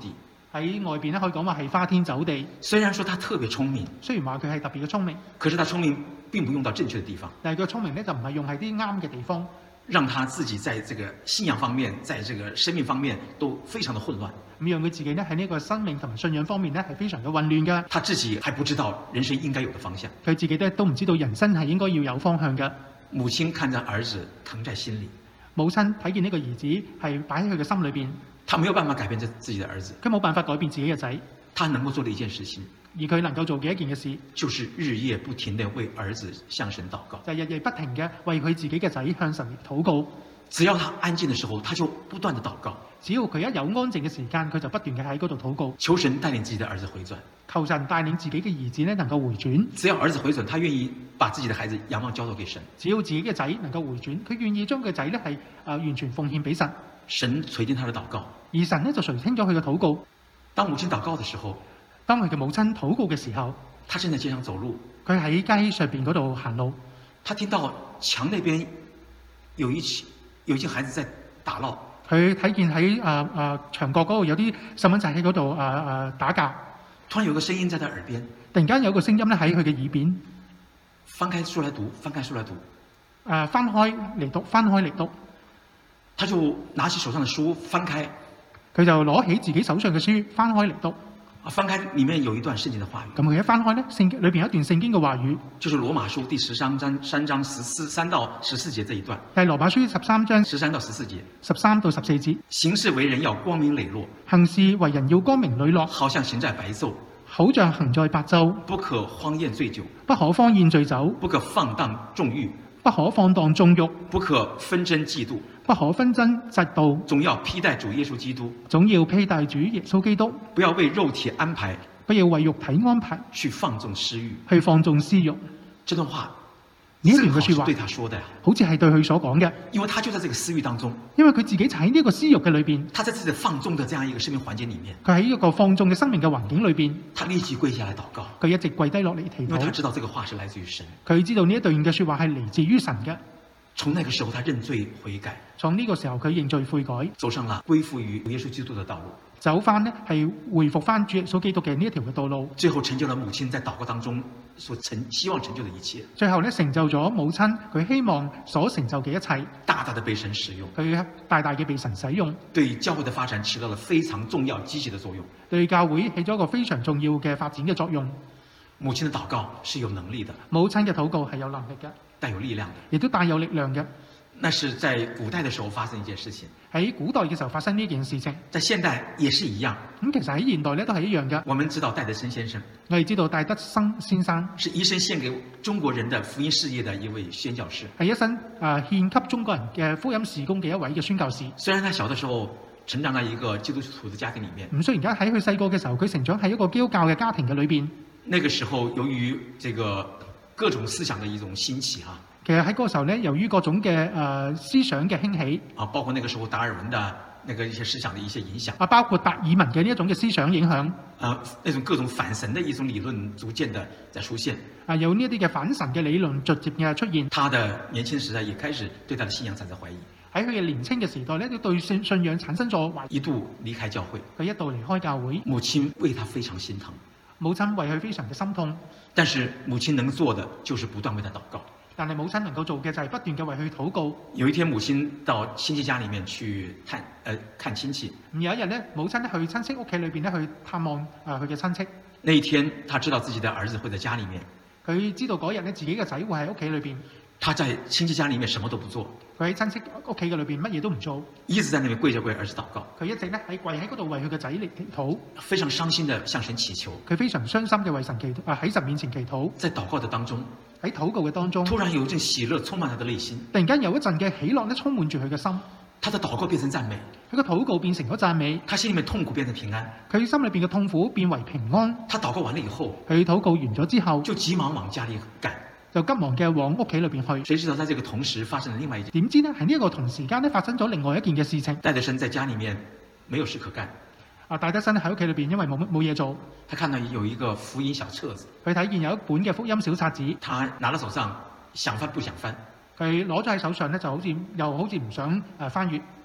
喺外邊咧可以講話係花天酒地。 雖然說他特別聰明， 雖然話佢係特別嘅聰明， 可是他聰明並不用到正確嘅地方。 但係佢聰明咧就唔係用喺啲啱嘅地方， 讓他自己在這個信仰方面，在這個生命方面都非常的混亂。 咁讓佢自己咧喺呢個生命同埋信仰方面咧係非常嘅混亂嘅。 他自己還不知道人生應該有嘅方向。 佢自己咧都唔知道人生係應該要有方向嘅。 母親看着兒子疼在心裏， 母親睇見呢個兒子係擺喺佢嘅心裏邊， 他沒有辦法改變自自己的兒子， 佢冇辦法改變自己嘅仔。 他能夠做的一件事情， 而佢能夠做嘅一件嘅事， 就是日夜不停地為兒子向神禱告， 就係日夜不停嘅為佢自己嘅仔向神禱告。 只要他安靜的時候，他就不斷的禱告。 只要佢一有安靜嘅時間，佢就不斷嘅喺嗰度禱告， 求神帶領自己的兒子回轉， 求神帶領自己嘅兒子咧能夠回轉。 只要兒子回轉，他願意把自己的孩子仰望交託給神。 只要自己嘅仔能夠回轉，佢願意將個仔咧係誒完全奉獻俾神。 神垂聽他的禱告， 而神咧就垂聽咗佢嘅禱告。 當母親禱告的時候， 當佢嘅母親禱告嘅時候， 他正在街上走路， 佢喺街上邊嗰度行路， 他聽到牆那邊有一起有一些孩子在打鬧， 佢睇見喺誒誒牆角嗰度有啲細蚊仔喺嗰度誒誒打架。 突然有個聲音在他耳邊， 突然間有個聲音咧喺佢嘅耳邊， 翻開書來讀，翻開書來讀， 誒翻開嚟讀，翻開嚟讀。 他就拿起手上的書翻開， 佢就攞起自己手上嘅書翻開嚟讀。 翻開裡面有一段聖經的話語， 咁佢一翻開咧，聖經裏邊有一段聖經嘅話語， 就是羅馬書第十三章三章十四三到十四節這一段。 係羅馬書十三章十三到十四節， 十三到十四節。 行事為人要光明磊落， 行事為人要光明磊落， 好像行在白晝， 好像行在白晝。 不可荒宴醉酒， 不可荒宴醉酒， 不可放蕩縱慾， 不可放蕩縱慾， 不可紛爭嫉妒， 不可紛爭嫉妒， 總要披戴主耶穌基督， 總要披戴主耶穌基督， 不要為肉體安排， 不要為肉體安排， 去放縱私慾， 去放縱私慾。 這段話呢一段嘅說話， 對他說的呀， 好似係對佢所講嘅， 因為他就在這個私慾當中， 因為佢自己就喺呢個私慾嘅裏邊， 他在自己放縱的這樣一個生命環境裡面， 佢喺一個放縱嘅生命嘅環境裏邊， 他立即跪下來禱告， 佢一直跪低落嚟祈禱， 因為他知道這個話是來自於神， 佢知道呢一段嘅說話係嚟自於神嘅。 從那個時候，他認罪悔改， 從呢個時候佢認罪悔改， 走上了歸附於耶穌基督的道路， 走翻呢係恢復翻主耶穌基督嘅呢一條嘅道路， 最後成就了母親在禱告當中所成希望成就的一切， 最後呢成就咗母親佢希望所成就嘅一切， 大大的被神使用， 佢大大嘅被神使用， 對教會的發展起到了非常重要積極的作用， 對教會起咗一個非常重要嘅發展嘅作用。 母親的禱告是有能力的， 母親嘅禱告係有能力嘅， 帶有力量的， 亦都帶有力量嘅。 那是在古代的時候發生一件事情， 喺古代嘅時候發生呢件事情， 在現代也是一樣。 咁其實喺現代咧都係一樣嘅。 我們知道戴德生先生， 我哋知道戴德生先生是一生獻給中國人的福音事業的一位宣教士， 係一生誒獻給中國人嘅福音事工嘅一位嘅宣教士。 雖然他小的時候成長在一個基督徒的家庭裡面， 咁雖然而家喺佢細個嘅時候，佢成長喺一個基督教嘅家庭嘅裏邊。 那個時候由於這個各種思想的一種興起哈。 其實喺嗰個時候咧，由於各種嘅誒、呃、思想嘅興起， 啊，包括那個時候達爾文的那個一些思想的一些影響， 啊，包括達爾文嘅呢一種嘅思想影響， 啊，那種各種反神的一種理論逐漸的在出現， 啊，有呢一啲嘅反神嘅理論逐漸嘅出現。 他的年輕時代也開始對他的信仰產生懷疑， 喺佢嘅年輕嘅時代咧，都對信信仰產生咗懷疑， 一度離開教會， 佢一度離開教會， 母親為他非常心疼， 母親為佢非常嘅心痛， 但是母親能做的就是不斷為他禱告。 但係母親能夠做嘅就係不斷嘅為佢禱告。 有一天母親到親戚家裡面去探，呃，看親戚。 咁有一日咧，母親咧去親戚屋企裏邊咧去探望誒佢嘅親戚。 那一天，他知道自己的兒子會在家裡面。 佢知道嗰日咧自己嘅仔會喺屋企裏邊。 他在親戚家裡面什麼都不做。 佢喺親戚屋企嘅裏邊乜嘢都唔做， 一直在那邊跪着為兒子禱告。 佢一直咧喺跪喺嗰度為佢嘅仔嚟祈禱， 非常傷心地向神祈求。 佢非常傷心嘅為神祈禱，啊喺神面前祈禱。 在禱告的當中， 喺禱告嘅當中， 突然有一陣喜樂充滿他的內心。 突然間有一陣嘅喜樂咧充滿住佢嘅心。 他的禱告變成讚美， 佢嘅禱告變成咗讚美。 他心裡面痛苦變成平安， 佢心裏邊嘅痛苦變為平安。 他禱告完了以後， 佢禱告完咗之後， 就急忙往家裡趕。 就急忙嘅往屋企裏邊去。 誰知道在這個同時發生了另外一件？ 點知呢？喺呢一個同時間咧發生咗另外一件嘅事情。 戴德生在家裡面沒有事可幹。 啊，戴德生喺屋企裏邊，因為冇冇嘢做。 他看到有一個福音小冊子， 佢睇見有一本嘅福音小冊子， 他拿到手上，想翻不想翻。 佢攞咗喺手上咧，就好似又好似唔想誒翻閱。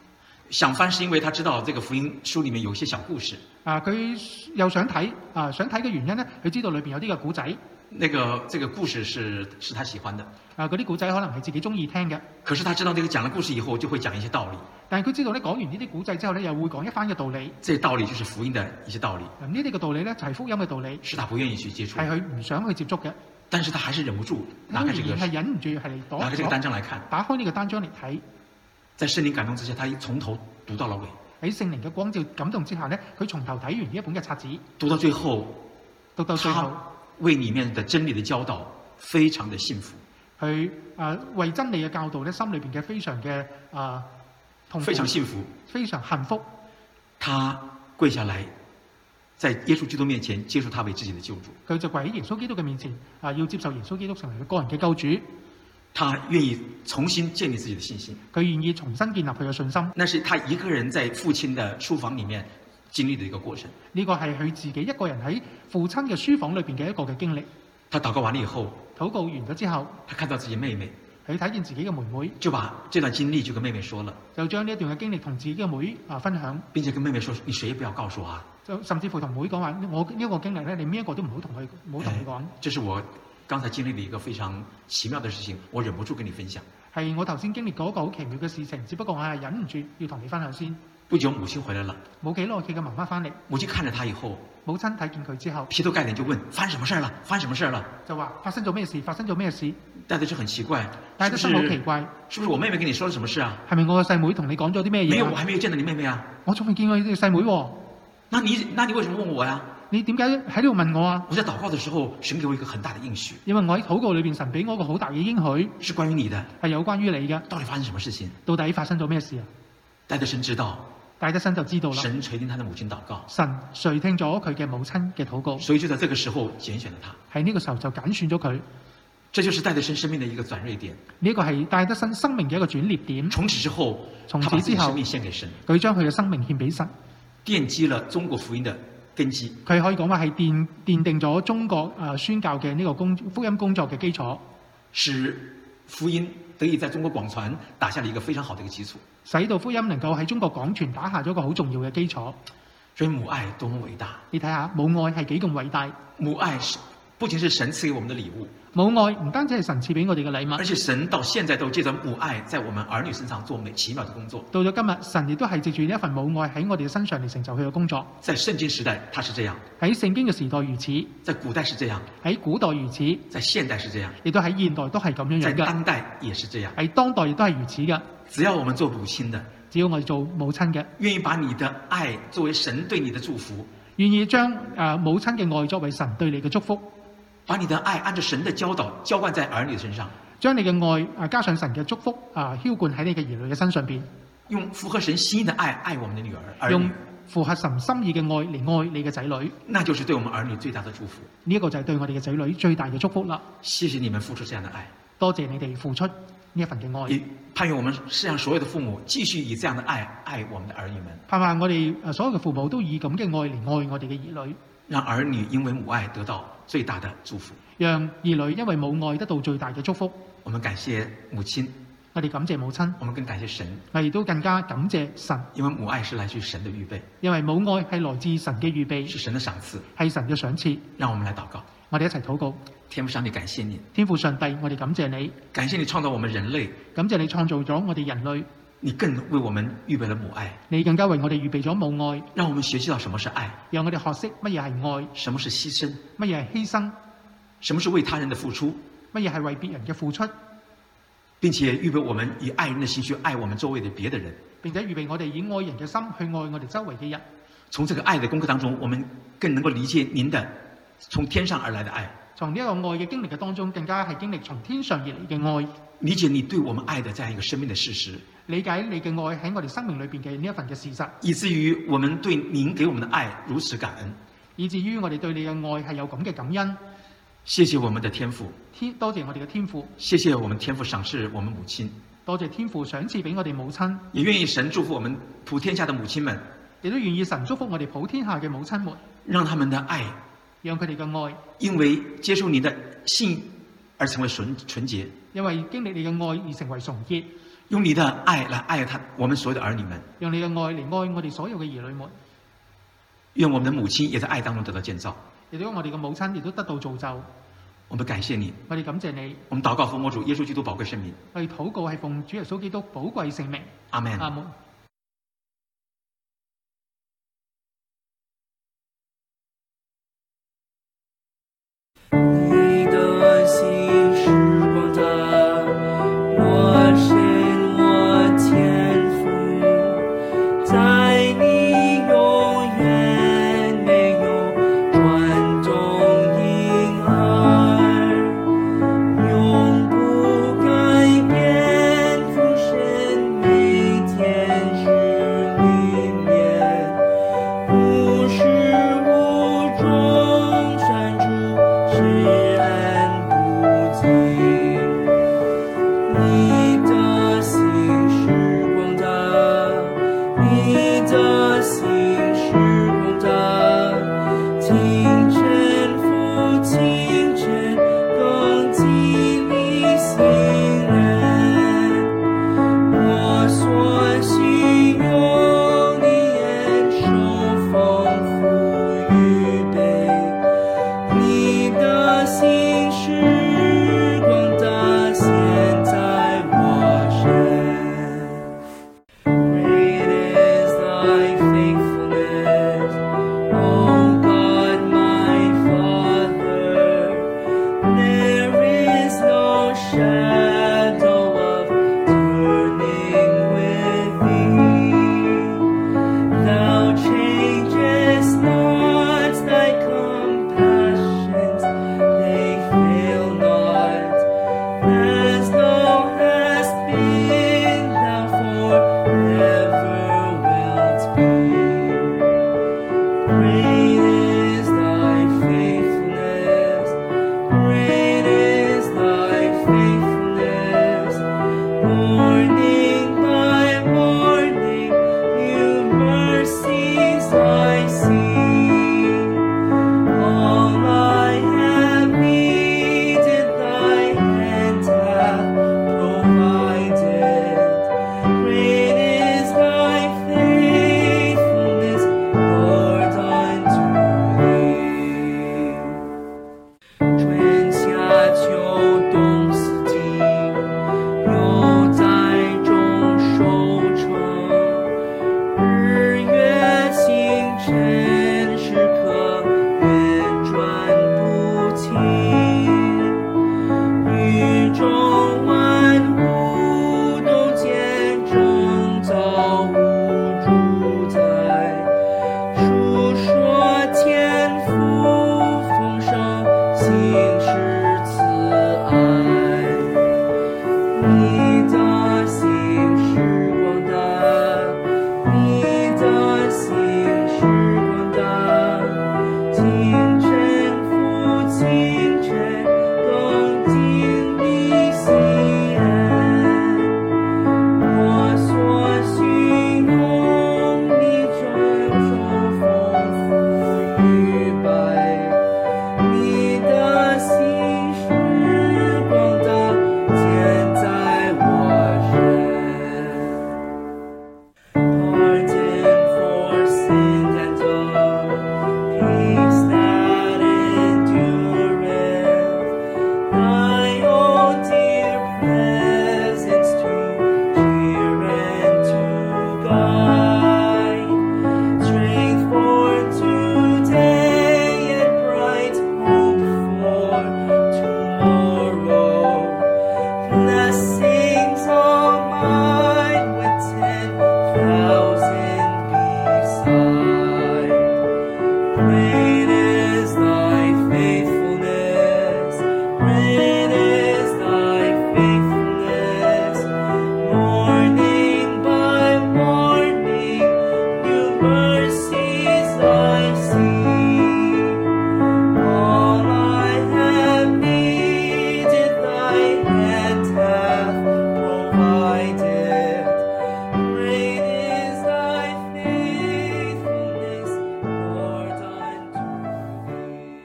想翻是因為他知道這個福音書裡面有一些小故事。 啊，佢又想睇啊，想睇嘅原因咧，佢知道裏邊有啲嘅古仔。 那個這個故事是是他喜歡的。 啊，嗰啲古仔可能係自己中意聽嘅。 可是他知道這個講了故事以後，就會講一些道理。 但係佢知道咧，講完呢啲古仔之後咧，又會講一番嘅道理。 這道理就是福音的一些道理。 咁呢啲嘅道理咧，就係福音嘅道理。 是他不願意去接觸。 係佢唔想去接觸嘅。 但是他還是忍不住拿開這個， 係忍唔住係嚟攞拿開這個單章來看， 打開呢個單章嚟睇。 在聖靈感動之下，他從頭讀到了尾。 喺聖靈嘅光照感動之下咧，佢從頭睇完呢一本嘅冊子， 讀到最後， 讀到最後， 為裡面的真理的教導非常的幸福。 佢啊為真理嘅教導咧，心裏邊嘅非常嘅啊痛苦， 非常幸福， 非常幸福。 他跪下來，在耶穌基督面前接受他為自己的救主。 佢就跪喺耶穌基督嘅面前啊，要接受耶穌基督成為佢個人嘅救主。 他願意重新建立自己的信心， 佢願意重新建立佢嘅信心。 那是他一個人在父親的書房裡面經歷的一個過程。 呢個係佢自己一個人喺父親嘅書房裏邊嘅一個嘅經歷。 他禱告完了以後， 禱告完咗之後， 他看到自己妹妹， 佢睇見自己嘅妹妹， 就把這段經歷就跟妹妹說了， 就將呢一段嘅經歷同自己嘅妹啊分享， 並且跟妹妹說：你誰也不要告訴我啊！ 就甚至乎同妹講話：我呢個經歷咧，你邊一個都唔好同佢，唔好同佢講。 這是我剛才經歷了一個非常奇妙的事情，我忍不住跟你分享。 係我頭先經歷過一個好奇妙嘅事情，只不過我係忍唔住要同你分享先。 不久母親回來了， 冇幾耐佢嘅媽媽翻嚟， 母親看着他以後， 母親睇見佢之後， 劈頭蓋臉就問：發生什麼事了？發生什麼事了？ 就話發生咗咩事？發生咗咩事？ 戴德生很奇怪， 戴德生好奇怪， 是不是我妹妹跟你說了什麼事啊？ 係咪我個細妹同你講咗啲咩嘢？ 沒有，我還沒有見到你妹妹啊。 我仲未見過你細妹喎。 那你那你為什麼問我呀？ 你點解喺呢度問我啊？ 我在禱告的時候，神給我一個很大的應許。 因為我喺禱告裏邊，神俾我一個好大嘅應許， 是關於你的， 係有關於你嘅。 到底發生什麼事情？ 到底發生咗咩事啊？ 戴德生知道， 戴德生就知道啦。 神垂聽他的母親禱告， 神垂聽咗佢嘅母親嘅禱告， 所以就在這個時候揀選了他。 喺呢個時候就揀選咗佢。 這就是戴德生生命的一個轉捩點。呢個係戴德生生命嘅一個轉捩點。 從此之後， 從此之後， 生命獻給神， 佢將佢嘅生命獻俾神， 奠基了中國福音的根基。 佢可以講話係奠奠定咗中國誒宣教嘅呢個工福音工作嘅基礎， 使福音得以在中國廣傳，打下了一個非常好的一個基礎。 使到福音能夠喺中國廣傳，打下咗一個好重要嘅基礎。 所以母愛多麼偉大！ 你睇下母愛係幾咁偉大？ 母愛是不僅是神賜給我們的禮物。 母愛唔單止係神賜俾我哋嘅禮物， 而且神到現在都借着母愛，在我們兒女身上做美奇妙的工作。 到咗今日，神亦都係藉住呢一份母愛喺我哋嘅身上嚟成就佢嘅工作。 在聖經時代，它是這樣； 喺聖經嘅時代如此， 在古代是這樣； 喺古代如此， 在現代是這樣； 亦都喺現代都係咁樣樣嘅。 在當代也是這樣， 喺當代亦都係如此嘅。 只要我們做母親的， 只要我哋做母親嘅， 願意把你的愛作為神對你的祝福， 願意將誒母親嘅愛作為神對你嘅祝福。 把你的愛按照神的教導澆灌在兒女的身上， 將你嘅愛啊加上神嘅祝福啊澆灌喺你嘅兒女嘅身上邊， 用符合神心意的愛愛我們的女兒， 用符合神心意嘅愛嚟愛你嘅仔女， 那就是對我們兒女最大的祝福。 呢一個就係對我哋嘅仔女最大嘅祝福啦。 謝謝你們付出這樣的愛， 多謝你哋付出呢一份嘅愛。 也盼願我們世上所有的父母繼續以這樣的愛愛我們的兒女們。 盼望我哋誒所有嘅父母都以咁嘅愛嚟愛我哋嘅兒女， 讓兒女因為母愛得到最大的祝福， 讓兒女因為母愛得到最大嘅祝福。 我們感謝母親， 我哋感謝母親， 我們更感謝神， 我哋都更加感謝神， 因為母愛是來自於神的預備， 因為母愛係來自神嘅預備， 是神的賞賜， 係神嘅賞賜。 讓我們來禱告， 我哋一齊禱告。 天父上帝，感謝你， 天父上帝，我哋感謝你， 感謝你創造我們人類， 感謝你創造咗我哋人類， 你更為我們預備了母愛， 你更加為我哋預備咗母愛， 讓我們學習到什麼是愛， 讓我哋學識乜嘢係愛， 什麼是犧牲， 乜嘢係犧牲， 什麼是為他人的付出， 乜嘢係為別人嘅付出， 並且預備我們以愛人的心去愛我們周圍的別的人， 並且預備我哋以愛人嘅心去愛我哋周圍嘅人。 從這個愛的功課當中，我們更能夠理解您的從天上而來的愛。 從呢一個愛嘅經歷嘅當中，更加係經歷從天上而嚟嘅愛， 理解你對我們愛的這樣一個生命的事實， 理解你嘅愛喺我哋生命裏邊嘅呢一份嘅事實， 以至於我們對您給我們的愛如此感恩， 以至於我哋對你嘅愛係有咁嘅感恩。 謝謝我們的天父， 天多謝我哋嘅天父， 謝謝我們天父賞賜我們母親， 多謝天父賞賜俾我哋母親， 也願意神祝福我們普天下的母親們， 亦都願意神祝福我哋普天下嘅母親們， 讓他們的愛， 讓佢哋嘅愛， 因為接受你的信而成為純純潔， 因為經歷你嘅愛而成為純潔， 用你的爱来爱他我们所有的儿女们， 用你嘅愛嚟愛我哋所有嘅兒女們。 願我們的母親也在愛當中得到建造。 亦都我哋嘅母親亦都得到造就。 我們感謝你， 我哋感謝你。 我們禱告奉我主耶穌基督寶貴聖名。 我哋禱告係奉主耶穌基督寶貴聖名。 阿門。 阿門。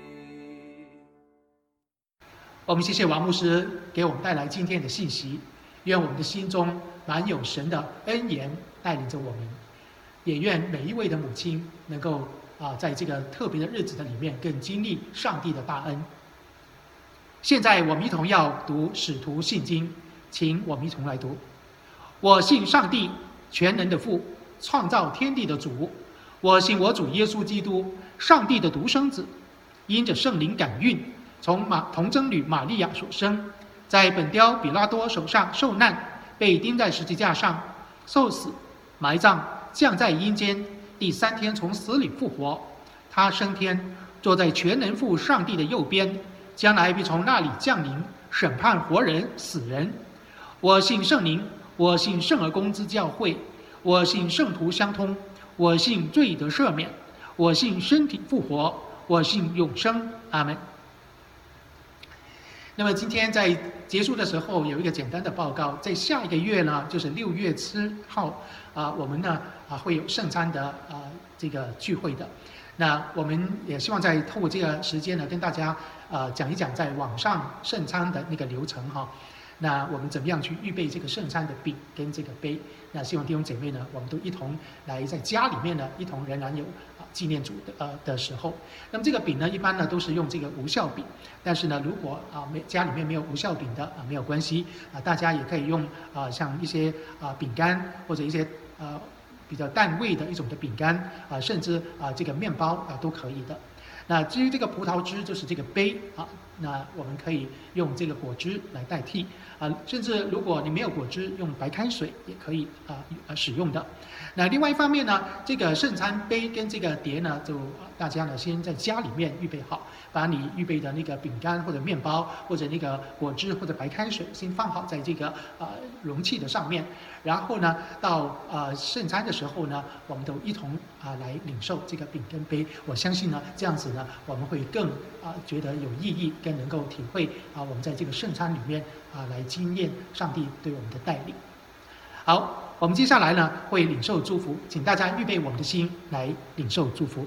我们谢谢王牧师给我们带来今天的信息， 愿我们的心中满有神的恩言带领着我们，也愿每一位的母亲能够啊，在这个特别的日子的里面，更经历上帝的大恩。现在我们一同要读使徒信经，请我们一同来读。我信上帝全能的父，创造天地的主。我信我主耶稣基督，上帝的独生子，因着圣灵感孕，从马童贞女玛利亚所生，在本雕比拉多手上受难，被钉在十字架上，受死，埋葬，降在阴间，第三天从死里复活。他升天，坐在全能父上帝的右边，将来必从那里降临，审判活人死人。我信圣灵，我信圣而公之教会，我信圣徒相通，我信罪得赦免，我信身体复活，我信永生。阿们。那么今天在结束的时候有一个简单的报告，在下一个月呢，就是六月七号啊，我们呢啊会有圣餐的啊这个聚会的。那我们也希望在透过这个时间呢，跟大家呃讲一讲在网上圣餐的那个流程哈。那我们怎么样去预备这个圣餐的饼跟这个杯？那希望弟兄姐妹呢，我们都一同来在家里面呢，一同仍然有啊纪念主的呃的时候。那么这个饼呢，一般呢都是用这个无酵饼，但是呢，如果啊没家里面没有无酵饼的啊没有关系啊，大家也可以用啊像一些啊饼干或者一些呃比较淡味的一种的饼干啊，甚至啊这个面包啊都可以的。那至于这个葡萄汁，就是这个杯啊，那我们可以用这个果汁来代替啊，甚至如果你没有果汁，用白开水也可以啊呃使用的。那另外一方面呢，这个圣餐杯跟这个碟呢，就大家呢先在家里面预备好，把你预备的那个饼干或者面包或者那个果汁或者白开水先放好在这个呃容器的上面，然后呢到呃圣餐的时候呢，我们都一同啊来领受这个饼跟杯。我相信呢，这样子呢，我们会更啊觉得有意义，更能够体会啊我们在这个圣餐里面啊来经验上帝对我们的带领。好，我们接下来呢会领受祝福，请大家预备我们的心来领受祝福。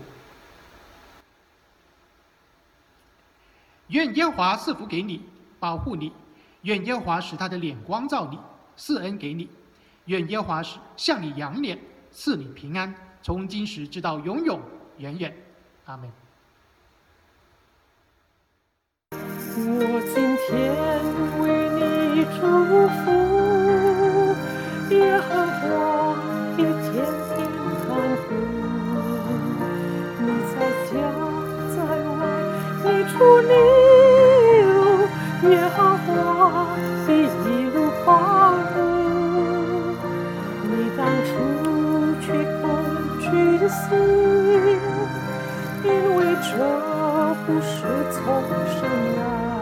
愿耶和华赐福给你，保护你；愿耶和华使他的脸光照你，赐恩给你；愿耶和华向你扬脸，赐你平安，从今时直到永永远远。阿们。 我今天为你祝福，耶和华也天天看顾。你在家在外，你出你入，耶和华必一路保护。你当出去不惧心，因为这不是从神来。